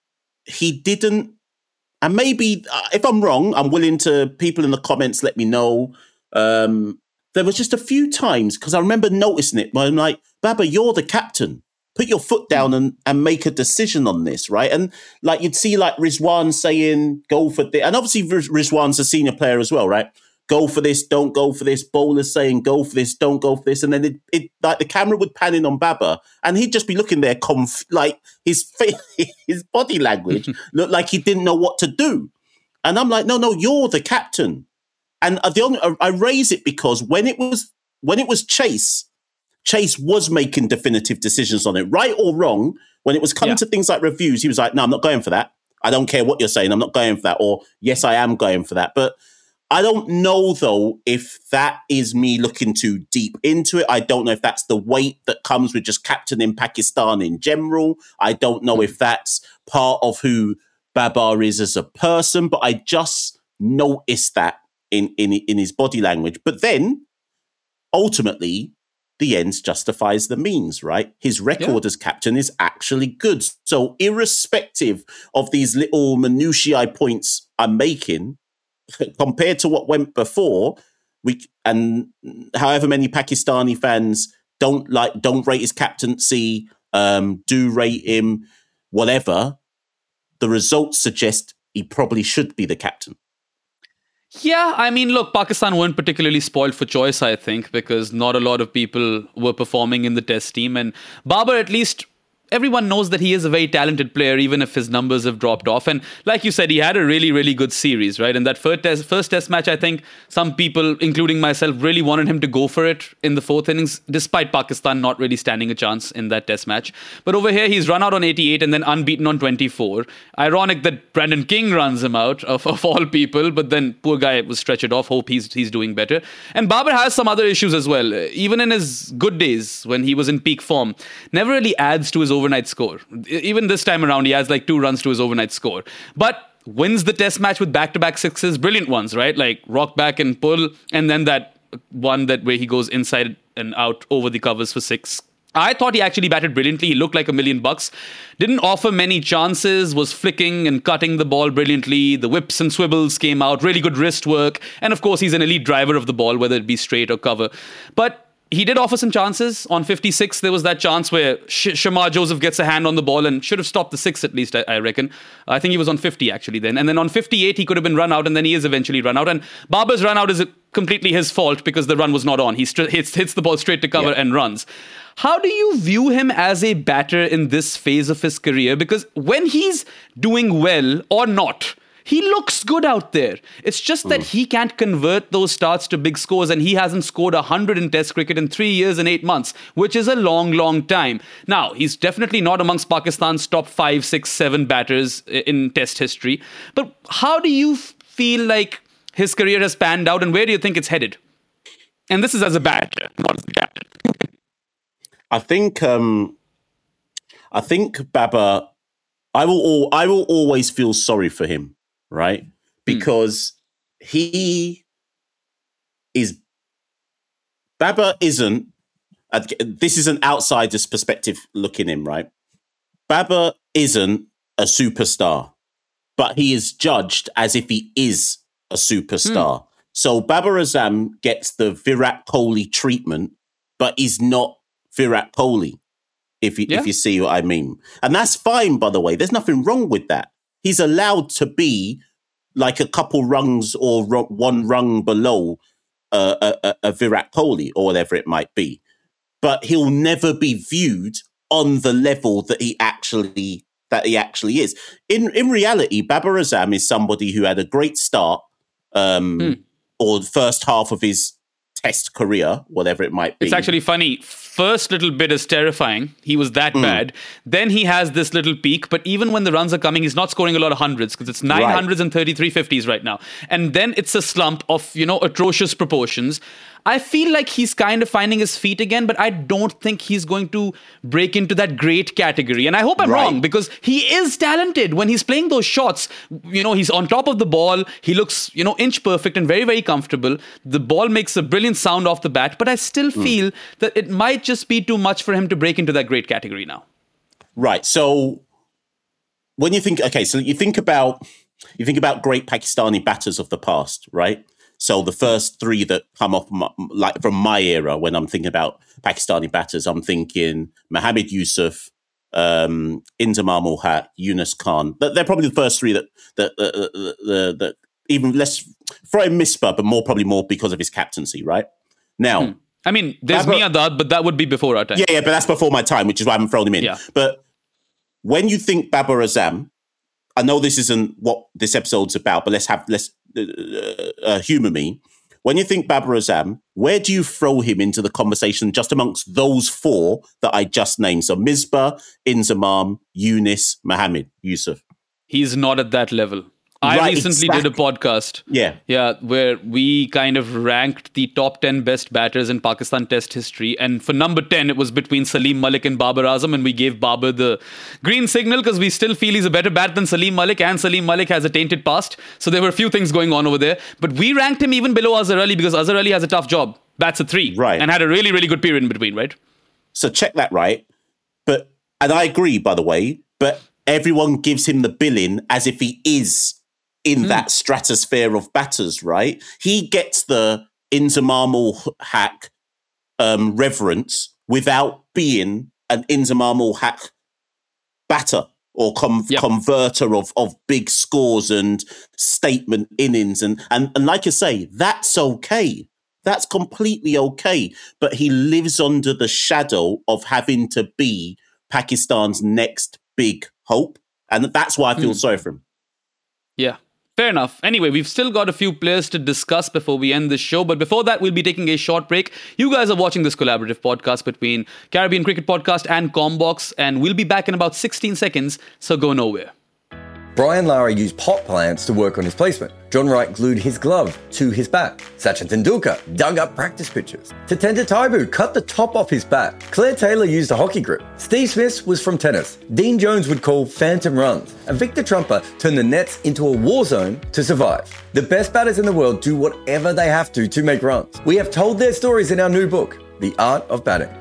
he didn't, and maybe if I'm wrong, I'm willing to, people in the comments let me know. There was just a few times, because I remember noticing it, where I'm like, Babar, you're the captain. Put your foot down and make a decision on this, right? And like you'd see like Rizwan saying, go for this. And obviously Rizwan's a senior player as well, right? Go for this, don't go for this. Bowlers saying, go for this, don't go for this. And then it like the camera would pan in on Babar and he'd just be looking there, like his body language looked like he didn't know what to do. And I'm like, no, you're the captain. And I raise it because when it was Chase was making definitive decisions on it, right or wrong. When it was coming to things like reviews, he was like, no, I'm not going for that. I don't care what you're saying. I'm not going for that. Or yes, I am going for that. But I don't know, though, if that is me looking too deep into it. I don't know if that's the weight that comes with just captaining Pakistan in general. I don't know if that's part of who Babar is as a person, but I just noticed that in his body language. But then, ultimately, the ends justifies the means, right? His record as captain is actually good. So irrespective of these little minutiae points I'm making, compared to what went before, and however many Pakistani fans don't rate his captaincy, do rate him, whatever, the results suggest he probably should be the captain.
Yeah, I mean, look, Pakistan weren't particularly spoiled for choice, I think, because not a lot of people were performing in the test team. And Babar at least everyone knows that he is a very talented player, even if his numbers have dropped off. And like you said, he had a really, really good series, right? In that first test match, I think some people, including myself, really wanted him to go for it in the fourth innings, despite Pakistan not really standing a chance in that test match. But over here, he's run out on 88 and then unbeaten on 24. Ironic that Brandon King runs him out, of all people, but then poor guy was stretched off. Hope he's doing better. And Babar has some other issues as well. Even in his good days, when he was in peak form, never really adds to his overnight score. Even this time around, he has like 2 runs to his overnight score. But wins the test match with back-to-back sixes, brilliant ones, right? Like rock back and pull, and then that one that where he goes inside and out over the covers for 6. I thought he actually batted brilliantly. He looked like $1 million. Didn't offer many chances, was flicking and cutting the ball brilliantly. The whips and swivels came out, really good wrist work. And of course, he's an elite driver of the ball, whether it be straight or cover. But he did offer some chances. On 56, there was that chance where Shamar Joseph gets a hand on the ball and should have stopped the 6 at least, I reckon. I think he was on 50 actually then. And then on 58, he could have been run out, and then he is eventually run out. And Babar's run out is completely his fault because the run was not on. He hits the ball straight to cover and runs. How do you view him as a batter in this phase of his career? Because when he's doing well or not, he looks good out there. It's just that he can't convert those starts to big scores, and he hasn't scored 100 in Test cricket in 3 years and 8 months, which is a long, long time. Now, he's definitely not amongst Pakistan's top 5, 6, 7 batters in Test history. But how do you feel like his career has panned out, and where do you think it's headed? And this is as a batter, not as a captain.
I think Babar, I will always feel sorry for him, right? Because Babar isn't, this is an outsider's perspective looking in, right? Babar isn't a superstar, but he is judged as if he is a superstar. So Babar Azam gets the Virat Kohli treatment, but he's not Virat Kohli, if you see what I mean. And that's fine, by the way. There's nothing wrong with that. He's allowed to be like a couple rungs or one rung below a Virat Kohli or whatever it might be. But he'll never be viewed on the level that he actually is. In reality, Babar Azam is somebody who had a great start or the first half of his Test career, whatever it might be.
It's actually funny. First little bit is terrifying. He was that bad. Then he has this little peak, but even when the runs are coming, he's not scoring a lot of hundreds because it's 900s and 33 50s right now. And then it's a slump of, atrocious proportions. I feel like he's kind of finding his feet again, but I don't think he's going to break into that great category. And I hope I'm wrong, because he is talented. When he's playing those shots, he's on top of the ball. He looks, inch perfect and very, very comfortable. The ball makes a brilliant sound off the bat, but I still feel that it might just be too much for him to break into that great category now.
Right. So when you think, you think about great Pakistani batters of the past, right? So the first 3 that come off from my era, when I'm thinking about Pakistani batters, I'm thinking Mohammad Yusuf, Inzamam ul Haq, Yunus Khan. They're probably the first 3 that even less throw in Misbah, but probably more because of his captaincy, right? Now,
I mean, there's Miandad, but that would be before our time.
Yeah, but that's before my time, which is why I haven't thrown him in.
Yeah.
But when you think Babar Azam, I know this isn't what this episode's about, but let's humor me. When you think Babar Azam, where do you throw him into the conversation just amongst those 4 that I just named? So Misbah, Inzamam, Yunus, Mohammad, Yusuf.
He's not at that level. I recently did a podcast. Yeah, where we kind of ranked the top 10 best batters in Pakistan Test history. And for number 10, it was between Salim Malik and Babar Azam. And we gave Babar the green signal because we still feel he's a better bat than Salim Malik. And Salim Malik has a tainted past. So there were a few things going on over there. But we ranked him even below Azhar Ali because Azhar Ali has a tough job. Bats a 3.
Right.
And had a really, really good period in between, right?
So check that, right? And I agree, by the way, but everyone gives him the billing as if he is in that stratosphere of batters, right? He gets the Inzamam ul Haq reverence without being an Inzamam ul Haq batter or converter of big scores and statement innings. And like I say, that's okay. That's completely okay. But he lives under the shadow of having to be Pakistan's next big hope. And that's why I feel sorry for him.
Yeah. Fair enough. Anyway, we've still got a few players to discuss before we end this show. But before that, we'll be taking a short break. You guys are watching this collaborative podcast between Caribbean Cricket Podcast and Combox. And we'll be back in about 16 seconds, so go nowhere.
Brian Lara used pot plants to work on his placement. John Wright glued his glove to his bat. Sachin Tendulkar dug up practice pitches. Tatenda Taibu cut the top off his bat. Claire Taylor used a hockey grip. Steve Smith was from tennis. Dean Jones would call phantom runs. And Victor Trumper turned the nets into a war zone to survive. The best batters in the world do whatever they have to make runs. We have told their stories in our new book, The Art of Batting.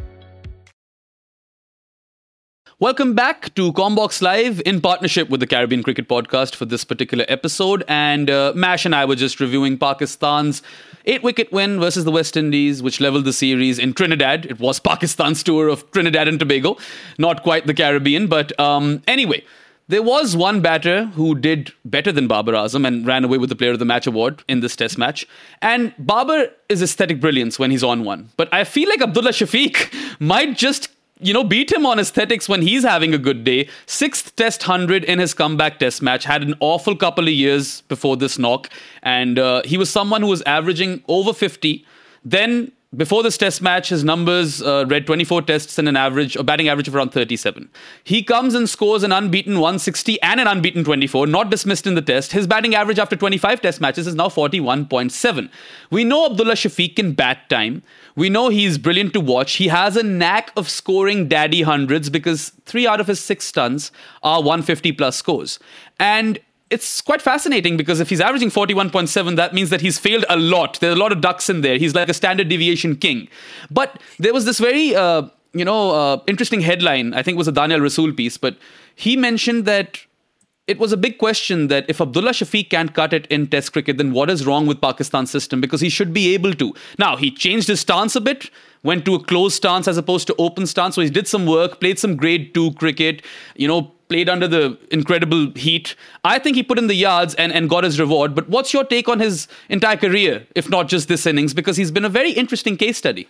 Welcome back to Combox Live in partnership with the Caribbean Cricket Podcast for this particular episode. And Mash and I were just reviewing Pakistan's 8-wicket win versus the West Indies, which leveled the series in Trinidad. It was Pakistan's tour of Trinidad and Tobago, not quite the Caribbean. But anyway, there was one batter who did better than Babar Azam and ran away with the Player of the Match award in this test match. And Babar is aesthetic brilliance when he's on one. But I feel like Abdullah Shafiq might just beat him on aesthetics when he's having a good day. 6th test 100 in his comeback test match. Had an awful couple of years before this knock. And he was someone who was averaging over 50. Then, before this test match, his numbers read 24 tests and a batting average of around 37. He comes and scores an unbeaten 160 and an unbeaten 24, not dismissed in the test. His batting average after 25 test matches is now 41.7. We know Abdullah Shafiq can bat time. We know he's brilliant to watch. He has a knack of scoring daddy hundreds because 3 out of his 6 stuns are 150 plus scores. And it's quite fascinating because if he's averaging 41.7, that means that he's failed a lot. There are a lot of ducks in there. He's like a standard deviation king. But there was this very, interesting headline. I think it was a Daniel Rasool piece, but he mentioned that it was a big question that if Abdullah Shafiq can't cut it in Test cricket, then what is wrong with Pakistan's system? Because he should be able to. Now, he changed his stance a bit, went to a closed stance as opposed to open stance. So he did some work, played some grade 2 cricket, played under the incredible heat. I think he put in the yards and got his reward. But what's your take on his entire career, if not just this innings? Because he's been a very interesting case study.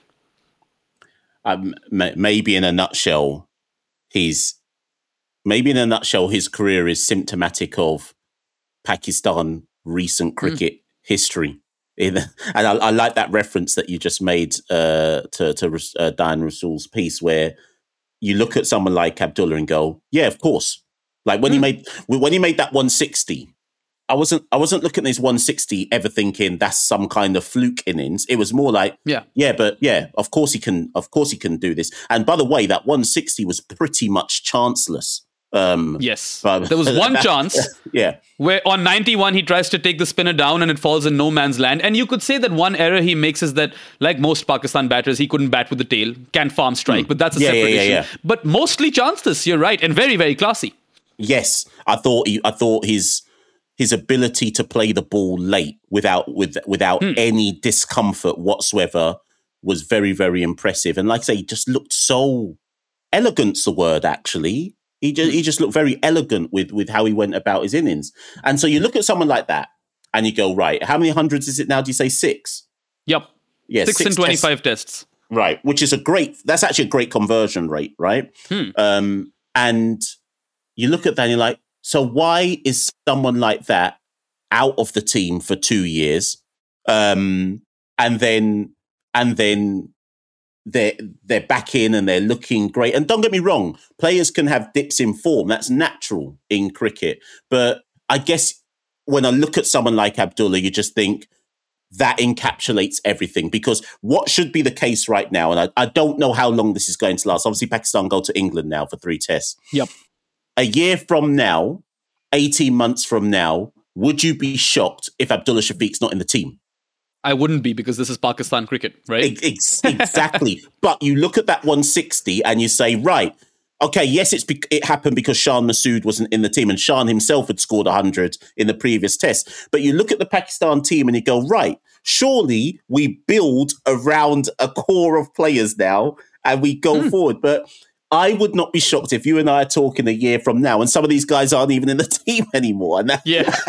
Maybe in a nutshell, his career is symptomatic of Pakistan recent cricket history. And I like that reference that you just made to Diane Rasool's piece, where you look at someone like Abdullah and go, yeah, of course. Like when he made that 160, I wasn't looking at his 160 ever thinking that's some kind of fluke innings. It was more like, of course he can do this. And by the way, that 160 was pretty much chanceless.
Yes, there was one chance where on 91 he tries to take the spinner down and it falls in no man's land. And you could say that one error he makes is that, like most Pakistan batters, he couldn't bat with the tail, can't farm strike, but that's a separate issue. Yeah. But mostly chanceless, you're right, and very, very classy.
Yes, I thought his ability to play the ball late without any discomfort whatsoever was very, very impressive. And like I say, he just looked so elegant's the word, actually. He just looked very elegant with how he went about his innings. And so you look at someone like that and you go, right, how many hundreds is it now? Do you say 6?
Yep. Yeah, 6 in 25 tests.
Right, which is that's actually a great conversion rate, right? And you look at that and you're like, so why is someone like that out of the team for 2 years? And then they're back in and they're looking great. And don't get me wrong, players can have dips in form. That's natural in cricket. But I guess when I look at someone like Abdullah, you just think that encapsulates everything. Because what should be the case right now, and I don't know how long this is going to last. Obviously, Pakistan go to England now for 3 tests.
Yep.
A year from now, 18 months from now, would you be shocked if Abdullah Shafiq's not in the team?
I wouldn't be, because this is Pakistan cricket, right?
Exactly. But you look at that 160 and you say, right, okay, yes, it happened because Shan Masood wasn't in the team and Shan himself had scored 100 in the previous test. But you look at the Pakistan team and you go, right, surely we build around a core of players now and we go forward. But I would not be shocked if you and I are talking a year from now and some of these guys aren't even in the team anymore. And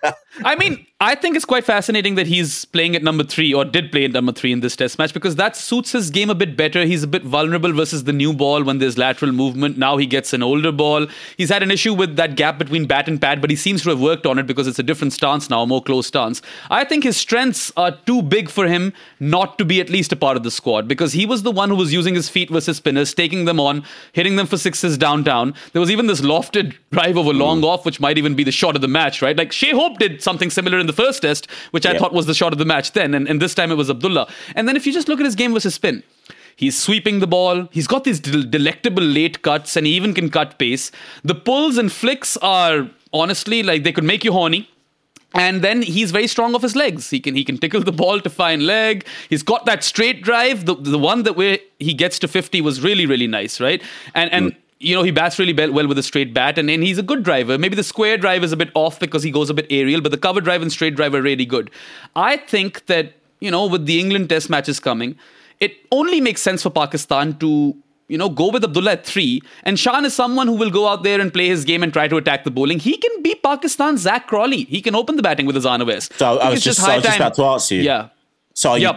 I mean, I think it's quite fascinating that he's playing at number 3 or did play at number 3 in this test match because that suits his game a bit better. He's a bit vulnerable versus the new ball when there's lateral movement. Now he gets an older ball. He's had an issue with that gap between bat and pad, but he seems to have worked on it because it's a different stance now, a more close stance. I think his strengths are too big for him not to be at least a part of the squad because he was the one who was using his feet versus spinners, taking them on, hitting them for sixes downtown. There was even this lofted drive over long off, which might even be the shot of the match, right? Like Shea Hope did something similar in the first test, which I thought was the shot of the match then, and this time it was Abdullah. And then if you just look at his game versus spin, he's sweeping the ball, he's got these delectable late cuts, and he even can cut pace. The pulls and flicks are honestly like they could make you horny. And then he's very strong off his legs. He can tickle the ball to find leg. He's got that straight drive. The one that where he gets to 50 was really, really nice, right? And you know, he bats really well with a straight bat, and he's a good driver. Maybe the square drive is a bit off because he goes a bit aerial, but the cover drive and straight drive are really good. I think that, you know, with the England test matches coming, it only makes sense for Pakistan to, you know, go with Abdullah at 3. And Shan is someone who will go out there and play his game and try to attack the bowling. He can be Pakistan's Zach Crawley. He can open the batting with Azan Awais.
So I was just about to ask you.
Yeah.
So you're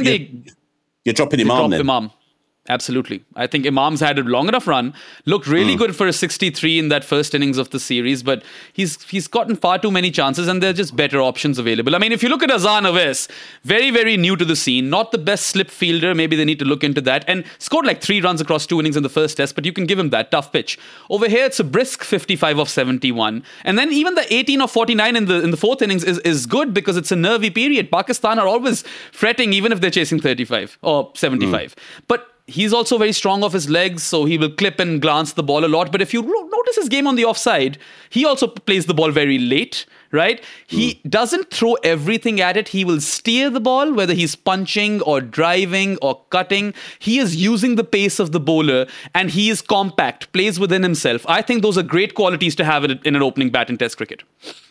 dropping Imam then?
Imam. Absolutely. I think Imam's had a long enough run, looked really good for a 63 in that first innings of the series, but he's gotten far too many chances and there are just better options available. I mean, if you look at Azan Awais, very, very new to the scene, not the best slip fielder, maybe they need to look into that, and scored like 3 runs across 2 innings in the first test, but you can give him that tough pitch. Over here, it's a brisk 55 off 71, and then even the 18 off 49 in the fourth innings is good because it's a nervy period. Pakistan are always fretting even if they're chasing 35 or 75. But he's also very strong off his legs, so he will clip and glance the ball a lot. But if you notice his game on the offside, he also plays the ball very late, right? He doesn't throw everything at it. He will steer the ball, whether he's punching or driving or cutting. He is using the pace of the bowler, and he is compact, plays within himself. I think those are great qualities to have in an opening bat in Test cricket.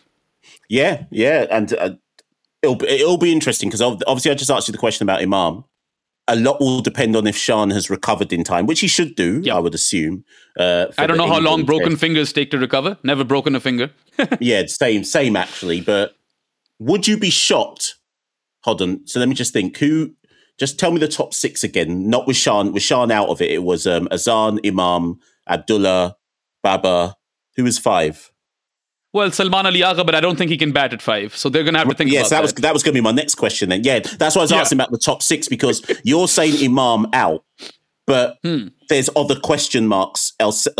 Yeah, and it'll be interesting because obviously I just asked you the question about Imam. A lot will depend on if Shan has recovered in time, which he should do, I would assume.
I don't know how long broken fingers take to recover. Never broken a finger.
Yeah, same actually. But would you be shocked? Hold on. So let me just think. Just tell me the top 6 again. Not with Shan. With Shan out of it, it was Azan, Imam, Abdullah, Babar. Who was 5?
Well, Salman Ali Agha, but I don't think he can bat at 5. So they're going to have to think about that.
Yes, that was going to be my next question then. Yeah, that's why I was asking about the top 6 because you're saying Imam out, but there's other question marks.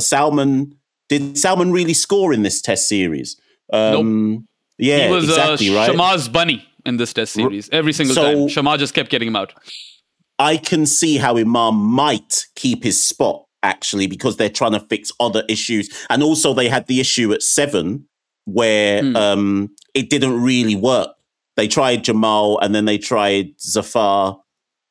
Did Salman really score in this test series?
Nope.
Yeah,
he was
exactly, right?
Shamaz bunny in this test series. Every single time. Shamaz just kept getting him out.
I can see how Imam might keep his spot, actually, because they're trying to fix other issues. And also they had the issue at 7 where it didn't really work. They tried Jamal and then they tried Zafar.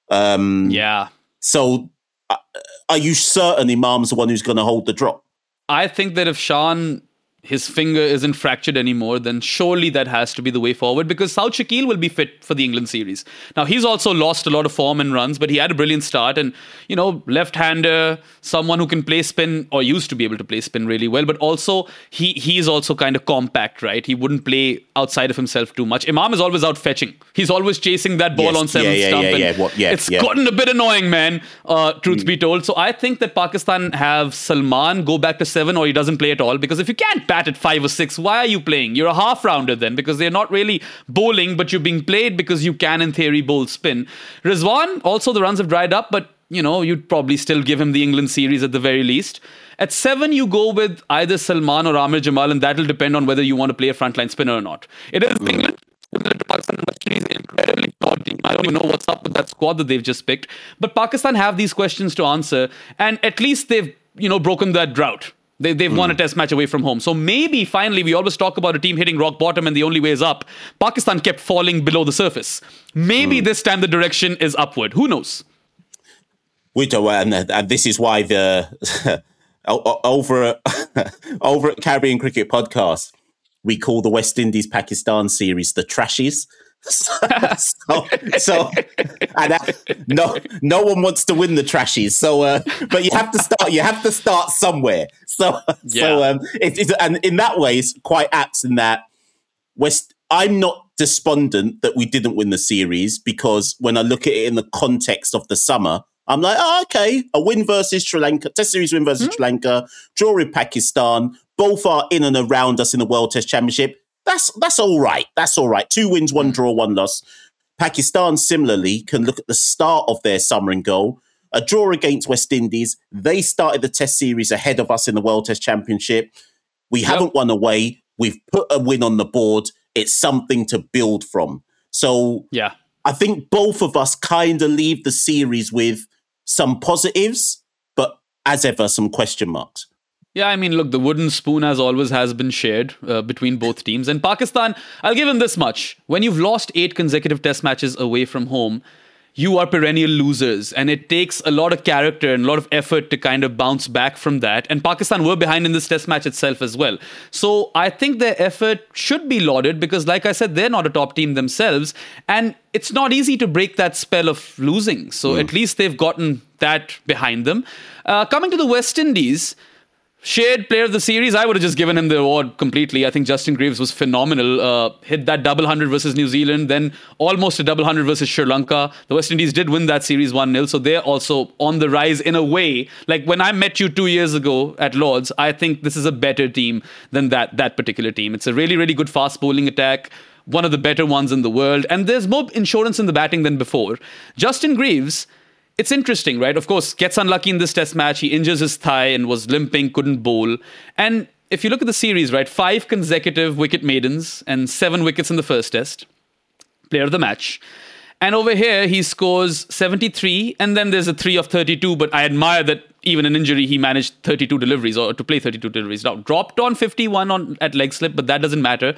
So are you certain Imam's the one who's going to hold the drop?
I think that if Shan, his finger isn't fractured anymore, then surely that has to be the way forward because Saud Shakil will be fit for the England series. Now, he's also lost a lot of form and runs, but he had a brilliant start and, you know, left-hander, someone who can play spin or used to be able to play spin really well, but also he's also kind of compact, right? He wouldn't play outside of himself too much. Imam is always out fetching. He's always chasing that ball on 7th stump. It's gotten a bit annoying, man, truth be told. So I think that Pakistan have Salman go back to 7 or he doesn't play at all because if you can't bat at 5 or 6, why are you playing? You're a half-rounder then because they're not really bowling, but you're being played because you can, in theory, bowl spin. Rizwan, also the runs have dried up, but, you know, you'd probably still give him the England series at the very least. At 7, you go with either Salman or Amir Jamal, and that'll depend on whether you want to play a frontline spinner or not. It is England. Pakistan is incredibly tall team. I don't even know what's up with that squad that they've just picked. But Pakistan have these questions to answer, and at least they've, you know, broken that drought. They've won a test match away from home. So maybe finally, we always talk about a team hitting rock bottom and the only way is up. Pakistan kept falling below the surface. Maybe this time the direction is upward. Who knows?
We do, and this is why the over at Caribbean Cricket Podcast, we call the West Indies Pakistan series the Trashies. No one wants to win the Trashies. So, but you have to start. You have to start somewhere. And in that way, it's quite apt in that I'm not despondent that we didn't win the series, because when I look at it in the context of the summer, I'm like, oh, okay, a win versus Sri Lanka, Test series win versus Sri Lanka, draw with Pakistan, both are in and around us in the World Test Championship. That's all right. That's all right. 2 wins, 1 draw, 1 loss. Pakistan, similarly, can look at the start of their summer and go, a draw against West Indies. They started the Test series ahead of us in the World Test Championship. We haven't won away. We've put a win on the board. It's something to build from. So I think both of us kind of leave the series with some positives, but as ever, some question marks.
Yeah, I mean, look, the wooden spoon, as always, has been shared between both teams. And Pakistan, I'll give them this much. When you've lost 8 consecutive test matches away from home, you are perennial losers. And it takes a lot of character and a lot of effort to kind of bounce back from that. And Pakistan were behind in this test match itself as well. So I think their effort should be lauded because, like I said, they're not a top team themselves. And it's not easy to break that spell of losing. So at least they've gotten that behind them. Coming to the West Indies, shared player of the series, I would have just given him the award completely. I think Justin Greaves was phenomenal. Hit that double 100 versus New Zealand, then almost a double 100 versus Sri Lanka. The West Indies did win that series 1-0, so they're also on the rise in a way. Like when I met you 2 years ago at Lord's, I think this is a better team than that particular team. It's a really, really good fast bowling attack, one of the better ones in the world, and there's more insurance in the batting than before. Justin Greaves, it's interesting, right? Of course, gets unlucky in this test match. He injures his thigh and was limping, couldn't bowl. And if you look at the series, right, 5 consecutive wicket maidens and 7 wickets in the first test. Player of the match. And over here, he scores 73, and then there's a 3 of 32. But I admire that even in injury, he managed 32 deliveries, or to play 32 deliveries. Now, dropped on 51 at leg slip, but that doesn't matter.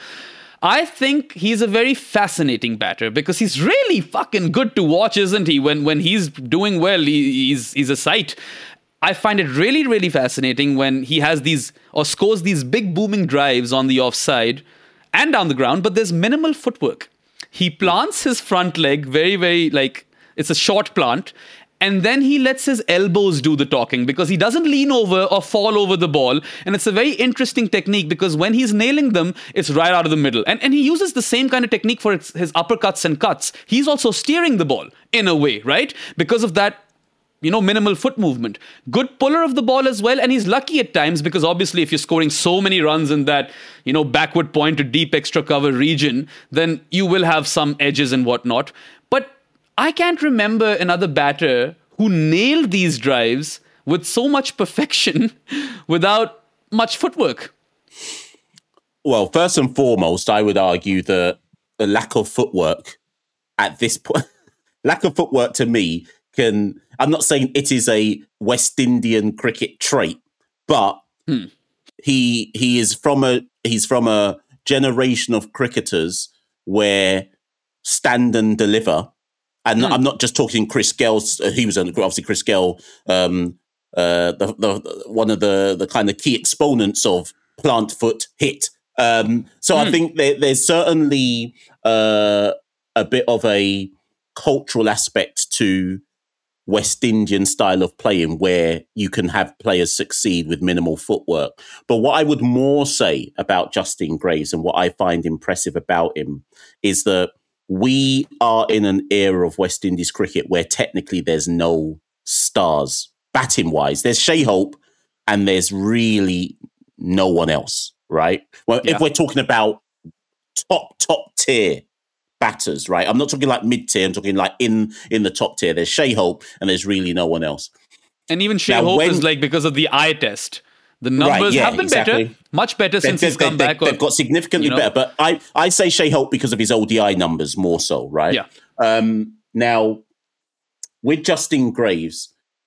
I think he's a very fascinating batter because he's really fucking good to watch, isn't he? When he's doing well, he's a sight. I find it really, really fascinating when he has these or scores these big booming drives on the offside and down the ground, but there's minimal footwork. He plants his front leg very, very it's a short plant. And then he lets his elbows do the talking because he doesn't lean over or fall over the ball. And it's a very interesting technique because when he's nailing them, it's right out of the middle. And he uses the same kind of technique for his uppercuts and cuts. He's also steering the ball in a way, right? Because of that, minimal foot movement. Good puller of the ball as well. And he's lucky at times because obviously if you're scoring so many runs in that, backward point to deep extra cover region, then you will have some edges and whatnot. But I can't remember another batter who nailed these drives with so much perfection without much footwork.
Well, first and foremost, I would argue that the lack of footwork at this point, lack of footwork to me I'm not saying it is a West Indian cricket trait, but he's from a generation of cricketers where stand and deliver. And I'm not just talking Chris Gale. He was obviously Chris Gale, one of the kind of key exponents of plant foot hit. So I think there's certainly a bit of a cultural aspect to West Indian style of playing where you can have players succeed with minimal footwork. But what I would more say about Justin Greaves and what I find impressive about him is that we are in an era of West Indies cricket where technically there's no stars batting wise. There's Shai Hope and there's really no one else, right? Well, if we're talking about top tier batters, right? I'm not talking like mid tier. I'm talking like in the top tier. There's Shai Hope and there's really no one else.
And even Shai Hope is because of the eye test. The numbers have been better, much better since he's come back.
They've got significantly better, but I say Shai Hope because of his ODI numbers more so, right?
Yeah.
Now, with Justin Greaves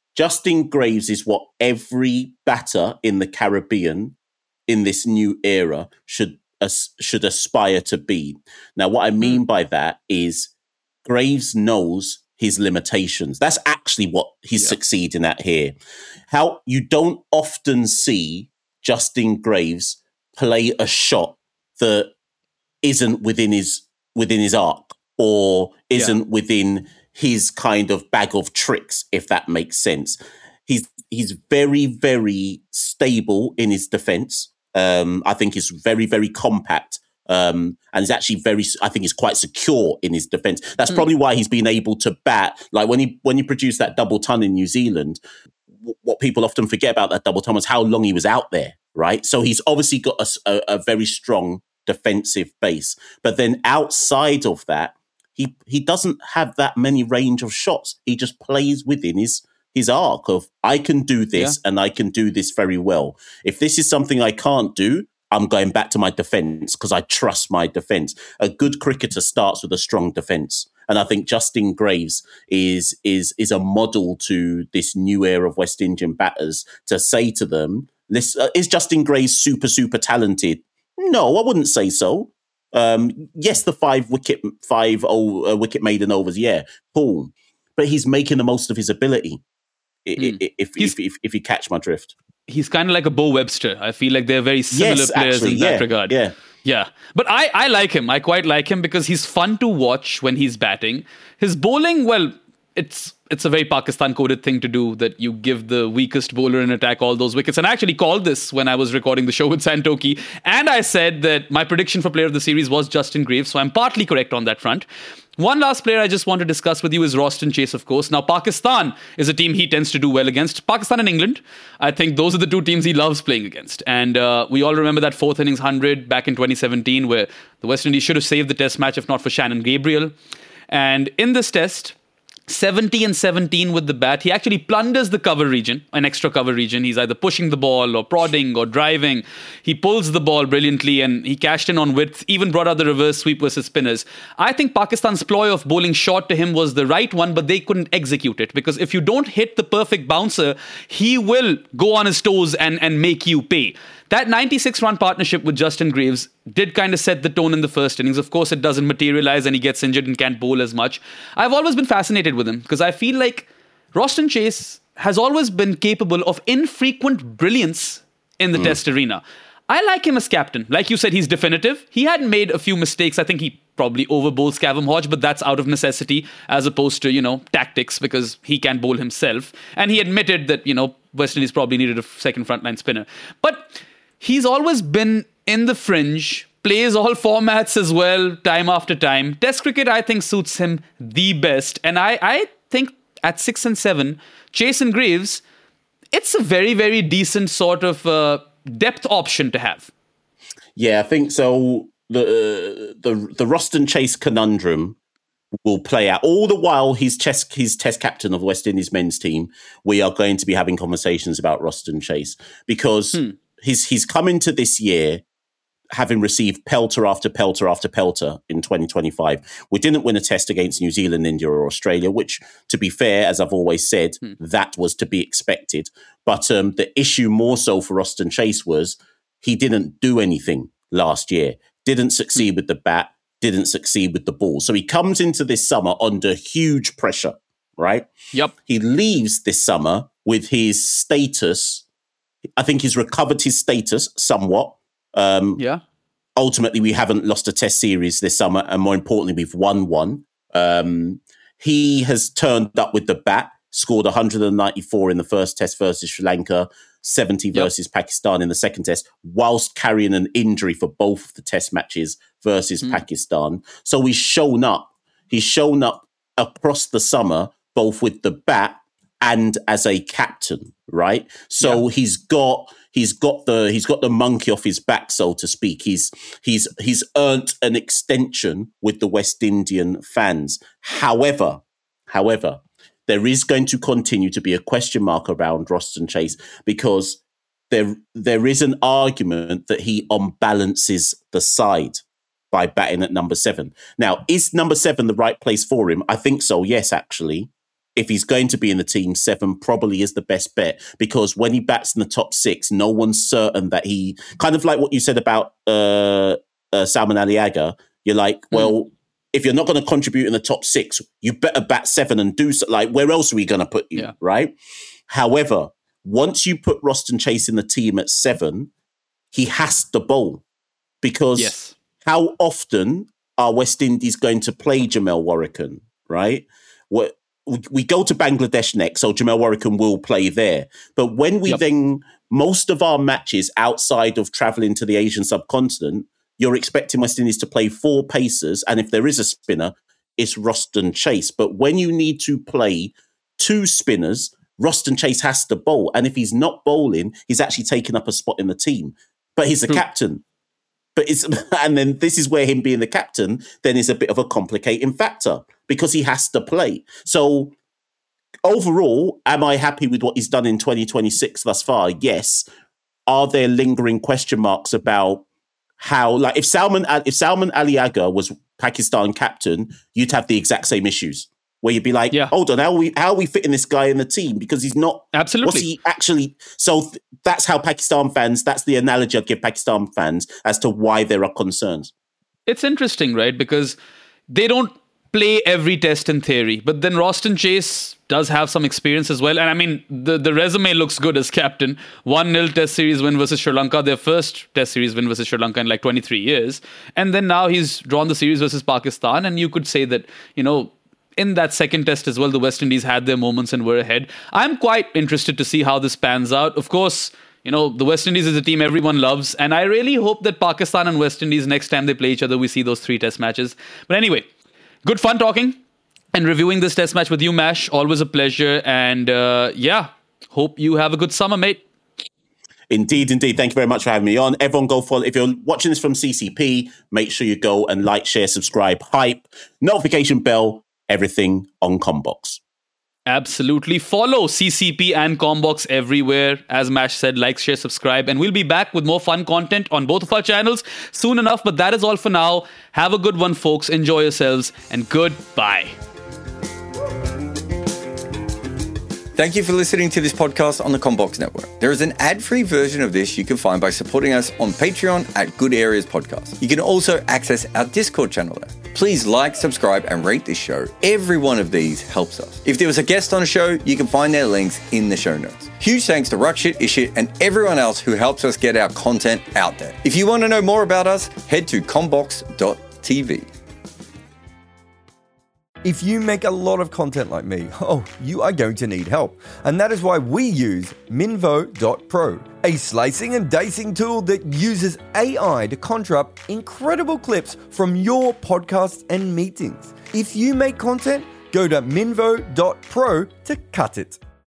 is what every batter in the Caribbean in this new era should aspire to be. Now, what I mean by that is Greaves knows his limitations. That's actually what he's succeeding at here. How you don't often see Justin Greaves play a shot that isn't within his arc or isn't within his kind of bag of tricks, if that makes sense. He's very, very stable in his defense. I think he's very, very compact And he's actually I think he's quite secure in his defence. That's probably why he's been able to bat. Like when he produced that double ton in New Zealand, what people often forget about that double ton was how long he was out there, right? So he's obviously got a very strong defensive base. But then outside of that, he doesn't have that many range of shots. He just plays within his arc of, I can do this and I can do this very well. If this is something I can't do, I'm going back to my defence because I trust my defence. A good cricketer starts with a strong defence. And I think Justin Graves is a model to this new era of West Indian batters to say to them, is Justin Graves super, super talented? No, I wouldn't say so. Yes, the 5 wicket maiden overs, cool. But he's making the most of his ability. If you catch my drift.
He's kind of like a Bo Webster. I feel like they're very similar players in that regard. Yeah. But I like him. I quite like him because he's fun to watch when he's batting. His bowling, well, it's a very Pakistan-coded thing to do, that you give the weakest bowler in attack all those wickets. And I actually called this when I was recording the show with Santoki. And I said that my prediction for player of the series was Justin Graves. So I'm partly correct on that front. One last player I just want to discuss with you is Roston Chase, of course. Now, Pakistan is a team he tends to do well against. Pakistan and England, I think those are the two teams he loves playing against. And we all remember that 4th innings 100 back in 2017 where the West Indies should have saved the test match if not for Shannon Gabriel. And in this test, 70 and 17 with the bat. He actually plunders the cover region, an extra cover region. He's either pushing the ball or prodding or driving. He pulls the ball brilliantly and he cashed in on width, even brought out the reverse sweep versus spinners. I think Pakistan's ploy of bowling short to him was the right one, but they couldn't execute it because if you don't hit the perfect bouncer, he will go on his toes and make you pay. That 96-run partnership with Justin Graves did kind of set the tone in the first innings. Of course, it doesn't materialize and he gets injured and can't bowl as much. I've always been fascinated with him because I feel like Roston Chase has always been capable of infrequent brilliance in the test arena. I like him as captain. Like you said, he's definitive. He had made a few mistakes. I think he probably overbowled Scavum Hodge, but that's out of necessity as opposed to, tactics because he can bowl himself. And he admitted that, West Indies probably needed a second frontline spinner. But he's always been in the fringe, plays all formats as well, time after time. Test cricket, I think, suits him the best. And I think at 6 and 7, Chase and Graves, it's a very, very decent sort of depth option to have.
Yeah, I think so. The Roston Chase conundrum will play out. All the while he's test captain of West Indies men's team, we are going to be having conversations about Roston Chase because he's come into this year having received pelter after pelter after pelter in 2025. We didn't win a test against New Zealand, India or Australia, which, to be fair, as I've always said, that was to be expected. But the issue more so for Roston Chase was he didn't do anything last year, didn't succeed with the bat, didn't succeed with the ball. So he comes into this summer under huge pressure, right?
Yep.
He leaves this summer with his status. I think he's recovered his status somewhat. Ultimately, we haven't lost a test series this summer, and more importantly, we've won one. He has turned up with the bat, scored 194 in the first test versus Sri Lanka, 70 versus Pakistan in the second test, whilst carrying an injury for both of the test matches versus Pakistan. So he's shown up. He's shown up across the summer, both with the bat and as a captain, right? So he's got the monkey off his back, so to speak. He's earned an extension with the West Indian fans. However, there is going to continue to be a question mark around Roston Chase because there is an argument that he unbalances the side by batting at number 7. Now, is number 7 the right place for him? I think so, yes, actually. If he's going to be in the team, 7 probably is the best bet because when he bats in the top 6, no one's certain that he... Kind of like what you said about Salman Ali Agha, you're like, well, if you're not going to contribute in the top 6, you better bat 7 and do so. Like, where else are we going to put you, right? However, once you put Roston Chase in the team at 7, he has to bowl because how often are West Indies going to play Jamel Warrican, right? We go to Bangladesh next, so Jamel Warrican will play there. But when we then, most of our matches outside of travelling to the Asian subcontinent, you're expecting West Indies to play 4 pacers, and if there is a spinner, it's Roston Chase. But when you need to play 2 spinners, Roston Chase has to bowl. And if he's not bowling, he's actually taking up a spot in the team. But he's the captain. And then this is where him being the captain then is a bit of a complicating factor because he has to play. So overall, am I happy with what he's done in 2026 thus far? Yes. Are there lingering question marks about how, like, if Salman Ali Agha was Pakistan captain, you'd have the exact same issues where you'd be like, hold on, how are we fitting this guy in the team? Because he's not.
Absolutely.
What's he actually? So that's how Pakistan fans, that's the analogy I'd give Pakistan fans as to why there are concerns.
It's interesting, right? Because they don't play every test in theory, but then Roston Chase does have some experience as well. And I mean, the resume looks good as captain. 1-0 test series win versus Sri Lanka, their first test series win versus Sri Lanka in like 23 years. And then now he's drawn the series versus Pakistan. And you could say that, in that second test as well, the West Indies had their moments and were ahead. I'm quite interested to see how this pans out. Of course, the West Indies is a team everyone loves. And I really hope that Pakistan and West Indies, next time they play each other, we see those 3 test matches. But anyway, good fun talking and reviewing this test match with you, Mash. Always a pleasure. And hope you have a good summer, mate.
Indeed. Thank you very much for having me on. Everyone go follow. If you're watching this from CCP, make sure you go and like, share, subscribe, hype, notification bell, everything on Combox.
Absolutely. Follow CCP and Combox everywhere. As Mash said, like, share, subscribe. And we'll be back with more fun content on both of our channels soon enough. But that is all for now. Have a good one, folks. Enjoy yourselves. And goodbye.
Thank you for listening to this podcast on the Combox Network. There is an ad-free version of this you can find by supporting us on Patreon at Good Areas Podcast. You can also access our Discord channel there. Please like, subscribe, and rate this show. Every one of these helps us. If there was a guest on a show, you can find their links in the show notes. Huge thanks to Rakshit, Ishit, and everyone else who helps us get our content out there. If you want to know more about us, head to combox.tv. If you make a lot of content like me, you are going to need help. And that is why we use Minvo.pro, a slicing and dicing tool that uses AI to conjure up incredible clips from your podcasts and meetings. If you make content, go to Minvo.pro to cut it.